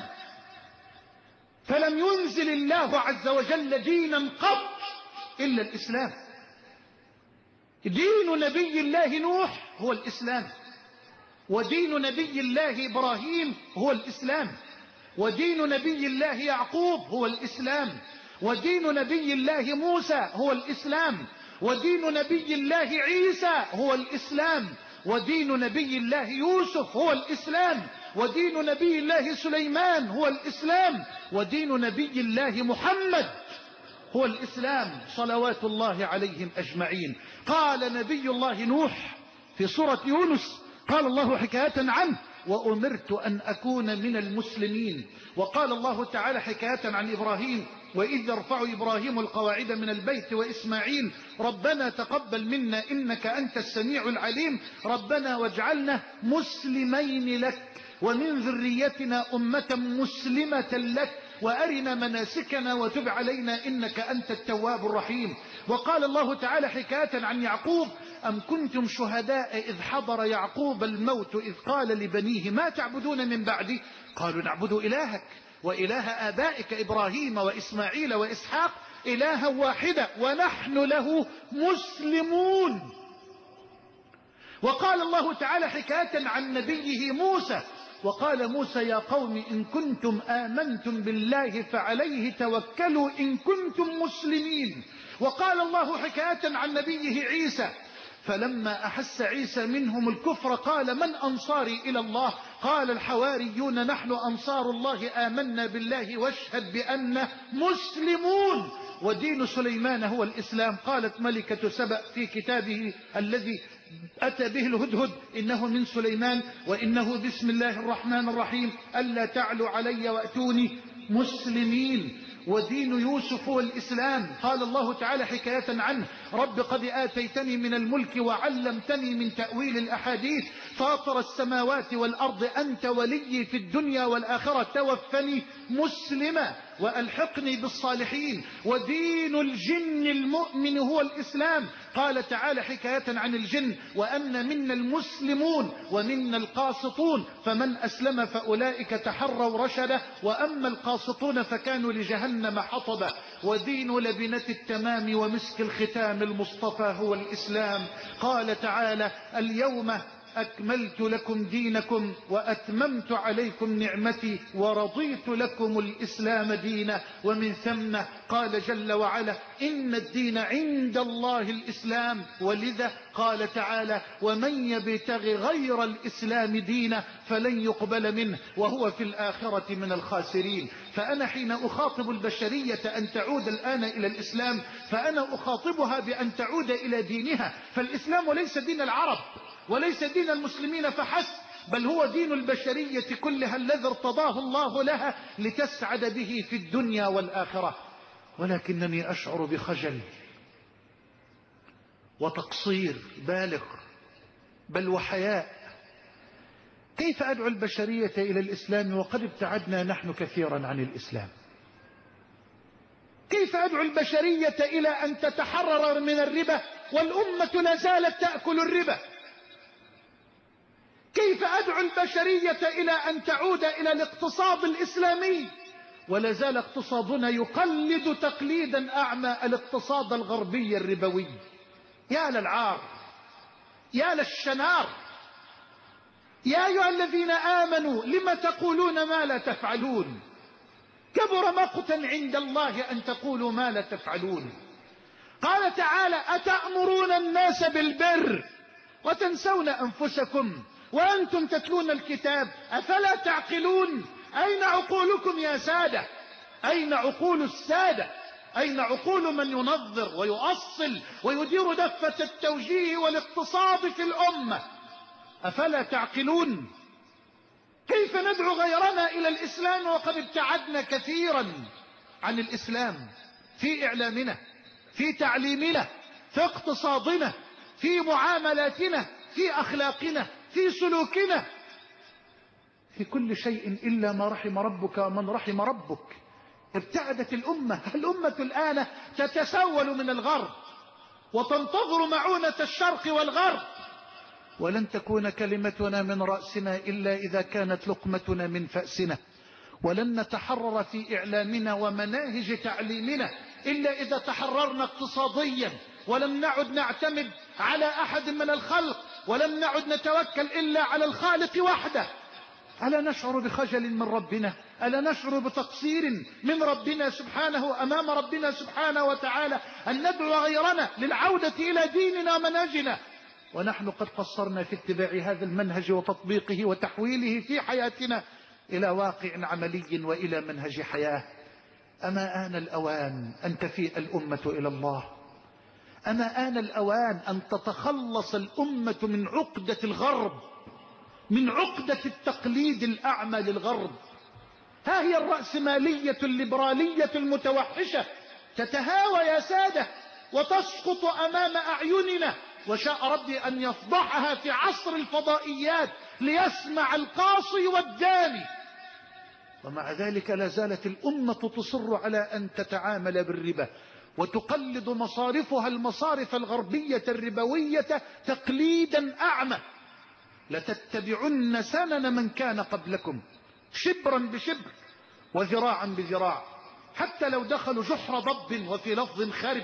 فلم ينزل الله عز وجل دينا قط إلا الإسلام. دين نبي الله نوح هو الإسلام، ودين نبي الله إبراهيم هو الإسلام، ودين نبي الله يعقوب هو الإسلام، ودين نبي الله موسى هو الإسلام، ودين نبي الله عيسى هو الإسلام، ودين نبي الله يوسف هو الإسلام، ودين نبي الله سليمان هو الإسلام، ودين نبي الله محمد هو الإسلام، صلوات الله عليهم أجمعين. قال نبي الله نوح في سورة يونس، قال الله حكاية عنه: وأمرت أن أكون من المسلمين. وقال الله تعالى حكاية عن إبراهيم: وإذ يرفع إبراهيم القواعد من البيت وإسماعيل ربنا تقبل منا إنك أنت السميع العليم ربنا واجعلنا مسلمين لك ومن ذريتنا أمة مسلمة لك وأرنا مناسكنا وتب علينا إنك أنت التواب الرحيم. وقال الله تعالى حكاية عن يعقوب: أم كنتم شهداء إذ حضر يعقوب الموت إذ قال لبنيه ما تعبدون من بعدي قالوا نعبد إلهك وإله آبائك إبراهيم وإسماعيل وإسحاق إلها واحدا ونحن له مسلمون. وقال الله تعالى حكاية عن نبيه موسى: وقال موسى يا قوم إن كنتم آمنتم بالله فعليه توكلوا إن كنتم مسلمين. وقال الله حكاية عن نبيه عيسى: فلما أحس عيسى منهم الكفر قال من أنصاري إلى الله؟ قال الحواريون نحن أنصار الله آمنا بالله واشهد بأننا مسلمون ودين سليمان هو الإسلام. قالت ملكة سبأ في كتابه الذي أتى به الهدهد إنه من سليمان وإنه بسم الله الرحمن الرحيم ألا تعلوا علي وأتوني مسلمين. ودين يوسف هو الإسلام. قال الله تعالى حكاية عنه رب قد آتيتني من الملك وعلمتني من تأويل الأحاديث فاطر السماوات والأرض أنت ولي في الدنيا والآخرة توفني مسلما وألحقني بالصالحين. ودين الجن المؤمن هو الإسلام. قال تعالى حكاية عن الجن وأن منا المسلمون ومنا القاسطون فمن أسلم فأولئك تحروا رشدا وأما القاسطون فكانوا لجهنم حطبا. ودين لبنة التمام ومسك الختام المصطفى هو الإسلام. قال تعالى اليوم أكملت لكم دينكم وأتممت عليكم نعمتي ورضيت لكم الإسلام دينا. ومن ثم قال جل وعلا إن الدين عند الله الإسلام. ولذا قال تعالى ومن يبتغ غير الإسلام دينا فلن يقبل منه وهو في الآخرة من الخاسرين. فأنا حين أخاطب البشرية أن تعود الآن إلى الإسلام فأنا أخاطبها بأن تعود إلى دينها. فالإسلام ليس دين العرب وليس دين المسلمين فحسب بل هو دين البشرية كلها الذي ارتضاه الله لها لتسعد به في الدنيا والآخرة. ولكنني أشعر بخجل وتقصير بالغ بل وحياء. كيف أدعو البشرية إلى الإسلام وقد ابتعدنا نحن كثيرا عن الإسلام؟ كيف أدعو البشرية إلى أن تتحرر من الربا والأمة لا زالت تأكل الربا؟ كيف أدعو البشرية إلى أن تعود إلى الاقتصاد الإسلامي ولا زال اقتصادنا يقلد تقليدا أعمى الاقتصاد الغربي الربوي؟ يا للعار يا للشنار. يا أيها الذين آمنوا لم تقولون ما لا تفعلون كبر مقتا عند الله أن تقولوا ما لا تفعلون. قال تعالى أتأمرون الناس بالبر وتنسون أنفسكم وأنتم تتلون الكتاب أفلا تعقلون؟ أين عقولكم يا سادة؟ أين عقول السادة؟ أين عقول من ينظر ويؤصل ويدير دفة التوجيه والاقتصاد في الأمة؟ أفلا تعقلون؟ كيف ندعو غيرنا إلى الإسلام وقد ابتعدنا كثيرا عن الإسلام في إعلامنا في تعليمنا في اقتصادنا في معاملاتنا في أخلاقنا في سلوكنا في كل شيء إلا ما رحم ربك ومن رحم ربك. ابتعدت الأمة الآن تتسول من الغرب وتنتظر معونة الشرق والغرب. ولن تكون كلمتنا من رأسنا إلا إذا كانت لقمتنا من فأسنا. ولن نتحرر في إعلامنا ومناهج تعليمنا إلا إذا تحررنا اقتصاديا ولم نعد نعتمد على أحد من الخلق ولم نعد نتوكل إلا على الخالق وحده. ألا نشعر بخجل من ربنا؟ ألا نشعر بتقصير من ربنا سبحانه أمام ربنا سبحانه وتعالى أن ندعو غيرنا للعودة إلى ديننا ومنهجنا ونحن قد قصرنا في اتباع هذا المنهج وتطبيقه وتحويله في حياتنا إلى واقع عملي وإلى منهج حياة؟ أما آن الأوان أن تفيء الأمة إلى الله؟ أما آن الأوان أن تتخلص الأمة من عقدة الغرب من عقدة التقليد الأعمى للغرب؟ ها هي الرأسمالية الليبرالية المتوحشة تتهاوى يا سادة وتسقط أمام أعيننا وشاء ربي أن يفضحها في عصر الفضائيات ليسمع القاصي والداني. ومع ذلك لا زالت الأمة تصر على أن تتعامل بالربا وتقلد مصارفها المصارف الغربية الربوية تقليدا أعمى. لتتبعن سنن من كان قبلكم شبرا بشبر وذراعا بذراع حتى لو دخلوا جحر ضب وفي لفظ خرب.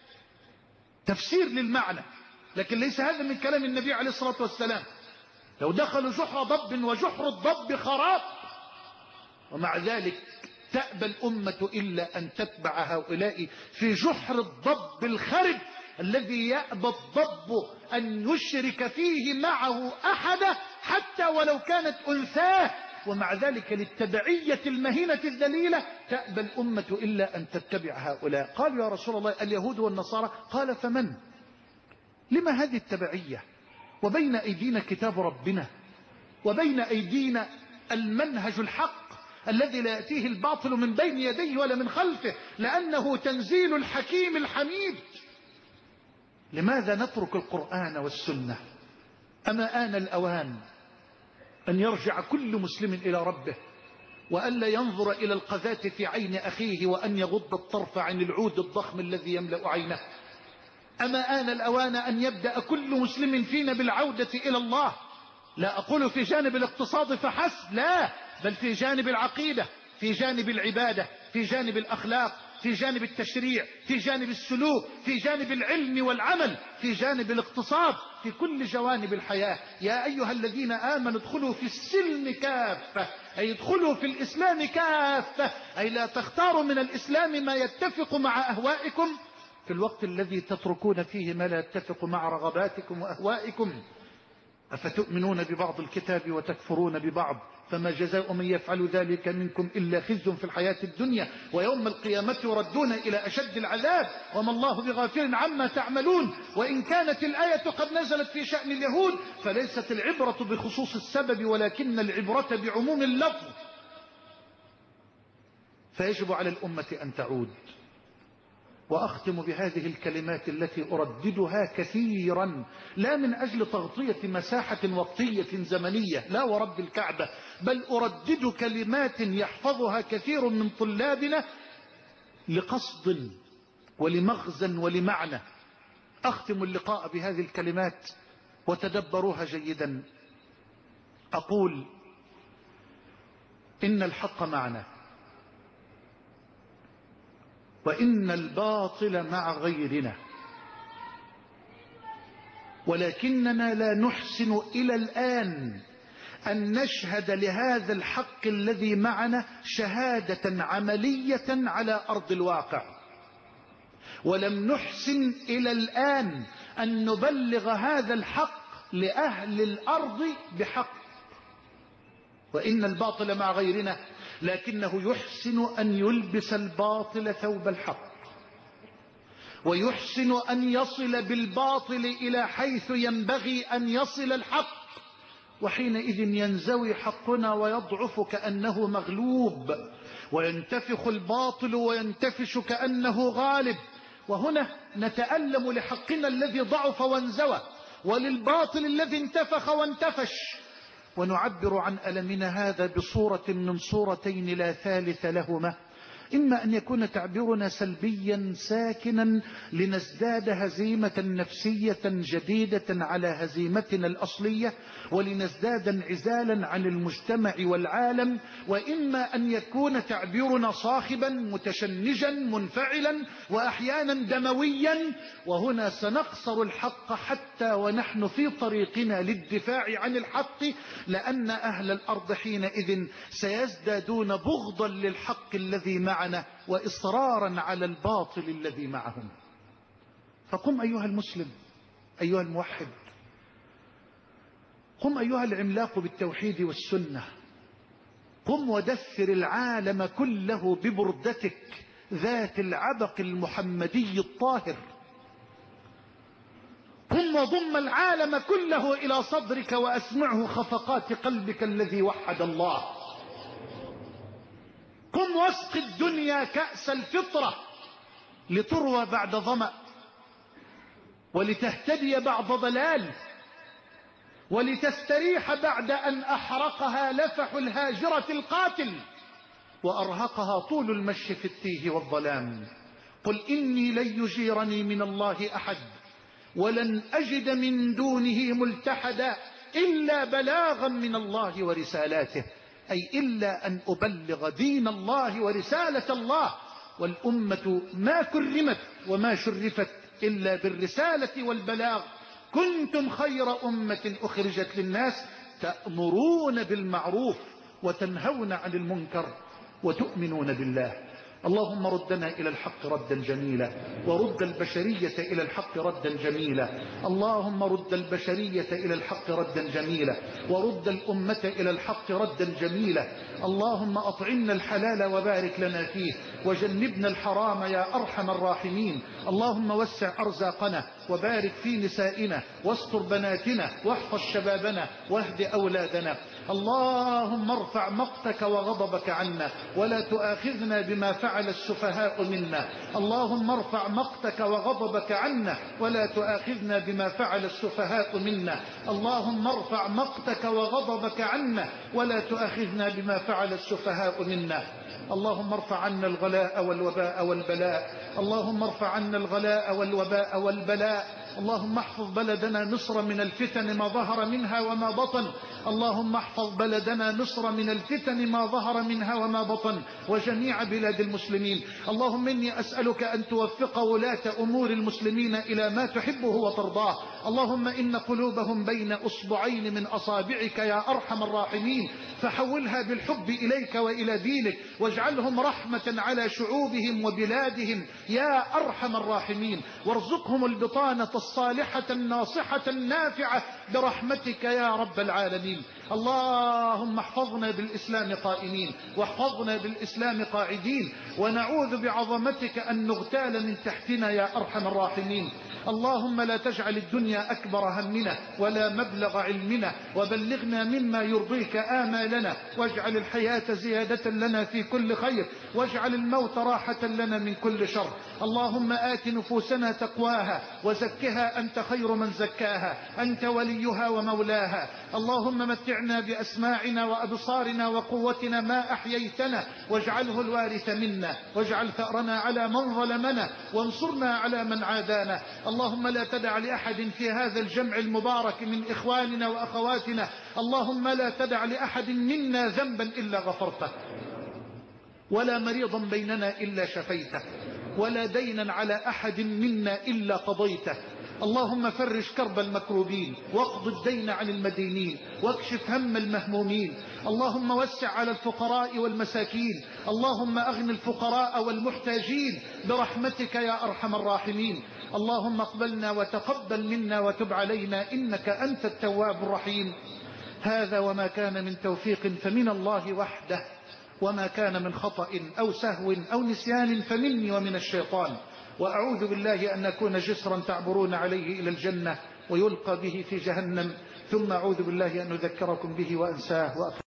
تفسير للمعنى لكن ليس هذا من كلام النبي عليه الصلاة والسلام. لو دخلوا جحر ضب وجحر الضب خراب. ومع ذلك تأبى الأمة إلا أن تتبع هؤلاء في جحر الضب الخرب الذي يأبى الضب أن يشرك فيه معه أحدا حتى ولو كانت أنثاه، ومع ذلك للتبعية المهينة الذليلة تأبى الأمة إلا أن تتبع هؤلاء. قالوا يا رسول الله اليهود والنصارى، قال فمن؟ لما هذه التبعية وبين أيدينا كتاب ربنا، وبين أيدينا المنهج الحق الذي لا يأتيه الباطل من بين يديه ولا من خلفه، لأنه تنزيل الحكيم الحميد. لماذا نترك القرآن والسنة؟ أما آن الأوان أن يرجع كل مسلم إلى ربه، وألا ينظر إلى القذاة في عين أخيه، وأن يغض الطرف عن العود الضخم الذي يملأ عينه. أما آن الأوان أن يبدأ كل مسلم فينا بالعودة إلى الله، لا أقول في جانب الاقتصاد فحسب، لا، بل في جانب العقيدة، في جانب العبادة، في جانب الأخلاق، في جانب التشريع، في جانب السلوك، في جانب العلم والعمل، في جانب الاقتصاد، في كل جوانب الحياة. يا أيها الذين آمنوا ادخلوا في السلم كافة، أي ادخلوا في الإسلام كافة، أي لا تختاروا من الإسلام ما يتفق مع أهوائكم في الوقت الذي تتركون فيه ما لا يتفق مع رغباتكم وأهوائكم. أفتؤمنون ببعض الكتاب وتكفرون ببعض، فما جزاء من يفعل ذلك منكم إلا خزي في الحياة الدنيا، ويوم القيامة يردون إلى أشد العذاب، وما الله بغافل عما تعملون. وإن كانت الآية قد نزلت في شأن اليهود، فليست العبرة بخصوص السبب، ولكن العبرة بعموم اللفظ. فيجب على الأمة أن تعود. وأختم بهذه الكلمات التي أرددها كثيرا، لا من أجل تغطية مساحة وقتية زمنية، لا ورب الكعبة، بل أردد كلمات يحفظها كثير من طلابنا لقصد ولمغزى ولمعنى. أختم اللقاء بهذه الكلمات وتدبروها جيدا. أقول إن الحق معنا، وإن الباطل مع غيرنا، ولكننا لا نحسن إلى الآن أن نشهد لهذا الحق الذي معنا شهادة عملية على أرض الواقع، ولم نحسن إلى الآن أن نبلغ هذا الحق لأهل الأرض بحق. وإن الباطل مع غيرنا، لكنه يحسن أن يلبس الباطل ثوب الحق، ويحسن أن يصل بالباطل إلى حيث ينبغي أن يصل الحق، وحينئذ ينزوي حقنا ويضعف كأنه مغلوب، وينتفخ الباطل وينتفش كأنه غالب. وهنا نتألم لحقنا الذي ضعف وانزوى، وللباطل الذي انتفخ وانتفش، ونعبر عن ألمنا هذا بصورة من صورتين لا ثالث لهما. إما أن يكون تعبيرنا سلبيا ساكنا لنزداد هزيمة نفسية جديدة على هزيمتنا الأصلية، ولنزداد انعزالا عن المجتمع والعالم، وإما أن يكون تعبيرنا صاخبا متشنجا منفعلا وأحيانا دمويا، وهنا سنخسر الحق حتى ونحن في طريقنا للدفاع عن الحق، لأن أهل الأرض حينئذ سيزدادون بغضا للحق الذي معنا وإصرارا على الباطل الذي معهم. فقم أيها المسلم، أيها الموحد، قم أيها العملاق بالتوحيد والسنة، قم ودثر العالم كله ببردتك ذات العبق المحمدي الطاهر. قم وضم العالم كله إلى صدرك وأسمعه خفقات قلبك الذي وحد الله. قم واسق الدنيا كأس الفطرة لتروى بعد ظمأ، ولتهتدي بعد ضلال، ولتستريح بعد أن أحرقها لفح الهاجرة القاتل، وأرهقها طول المشي في التيه والظلام. قل إني لن يجيرني من الله أحد، ولن أجد من دونه ملتحدا، إلا بلاغا من الله ورسالاته، أي إلا أن أبلغ دين الله ورسالة الله. والأمة ما كرمت وما شرفت إلا بالرسالة والبلاغ. كنتم خير أمة أخرجت للناس تأمرون بالمعروف وتنهون عن المنكر وتؤمنون بالله. اللهم ردنا إلى الحق ردا جميلا، ورد البشرية إلى الحق ردا جميلا. اللهم رد البشرية إلى الحق ردا جميلا، ورد الأمة إلى الحق ردا جميلا. اللهم أطعمنا الحلال وبارك لنا فيه، وجنبنا الحرام يا أرحم الراحمين. اللهم وسع أرزاقنا، وبارك في نسائنا، واستر بناتنا، واحفظ شبابنا، واهد أولادنا. اللهم ارفع مقتك وغضبك عنا، ولا تؤاخذنا بما فعل السفهاء منا. اللهم ارفع مقتك وغضبك عنا، ولا تؤاخذنا بما فعل السفهاء منا. اللهم ارفع مقتك وغضبك عنا، ولا تؤاخذنا بما فعل السفهاء منا. اللهم ارفع عنا الغلاء والوباء والبلاء. اللهم ارفع عنا الغلاء والوباء والبلاء. اللهم احفظ بلدنا مصر من الفتن ما ظهر منها وما بطن. اللهم احفظ بلدنا مصر من الفتن ما ظهر منها وما بطن، وجميع بلاد المسلمين. اللهم إني أسألك أن توفق ولاة أمور المسلمين إلى ما تحبه وترضاه. اللهم إن قلوبهم بين أصبعين من أصابعك يا أرحم الراحمين، فحولها بالحب إليك وإلى دينك، واجعلهم رحمة على شعوبهم وبلادهم يا أرحم الراحمين. وارزقهم البطانة الصالحة الناصحة النافعة برحمتك يا رب العالمين. اللهم احفظنا بالإسلام قائمين، واحفظنا بالإسلام قاعدين، ونعوذ بعظمتك أن نغتال من تحتنا يا أرحم الراحمين. اللهم لا تجعل الدنيا أكبر همنا ولا مبلغ علمنا، وبلغنا مما يرضيك آمالنا، واجعل الحياة زيادة لنا في كل خير، واجعل الموت راحة لنا من كل شر. اللهم آت نفوسنا تقواها، وزكها أنت خير من زكاها، أنت وليها ومولاها. اللهم متعنا بأسماعنا وأبصارنا وقوتنا ما أحييتنا، واجعله الوارث منا، واجعل ثأرنا على من ظلمنا، وانصرنا على من عادانا. اللهم لا تدع لأحد في هذا الجمع المبارك من إخواننا وأخواتنا، اللهم لا تدع لأحد منا ذنبا إلا غفرته، ولا مريضا بيننا إلا شفيته، ولا دينا على أحد منا إلا قضيته. اللهم فرج كرب المكروبين، واقض الدين عن المدينين، واكشف هم المهمومين. اللهم وسع على الفقراء والمساكين. اللهم أغن الفقراء والمحتاجين برحمتك يا أرحم الراحمين. اللهم اقبلنا وتقبل منا وتب علينا، إنك أنت التواب الرحيم. هذا وما كان من توفيق فمن الله وحده، وما كان من خطأ أو سهو أو نسيان فمني ومن الشيطان. وأعوذ بالله أن نكون جسرا تعبرون عليه إلى الجنة ويلقى به في جهنم، ثم أعوذ بالله أن أذكركم به وأنساه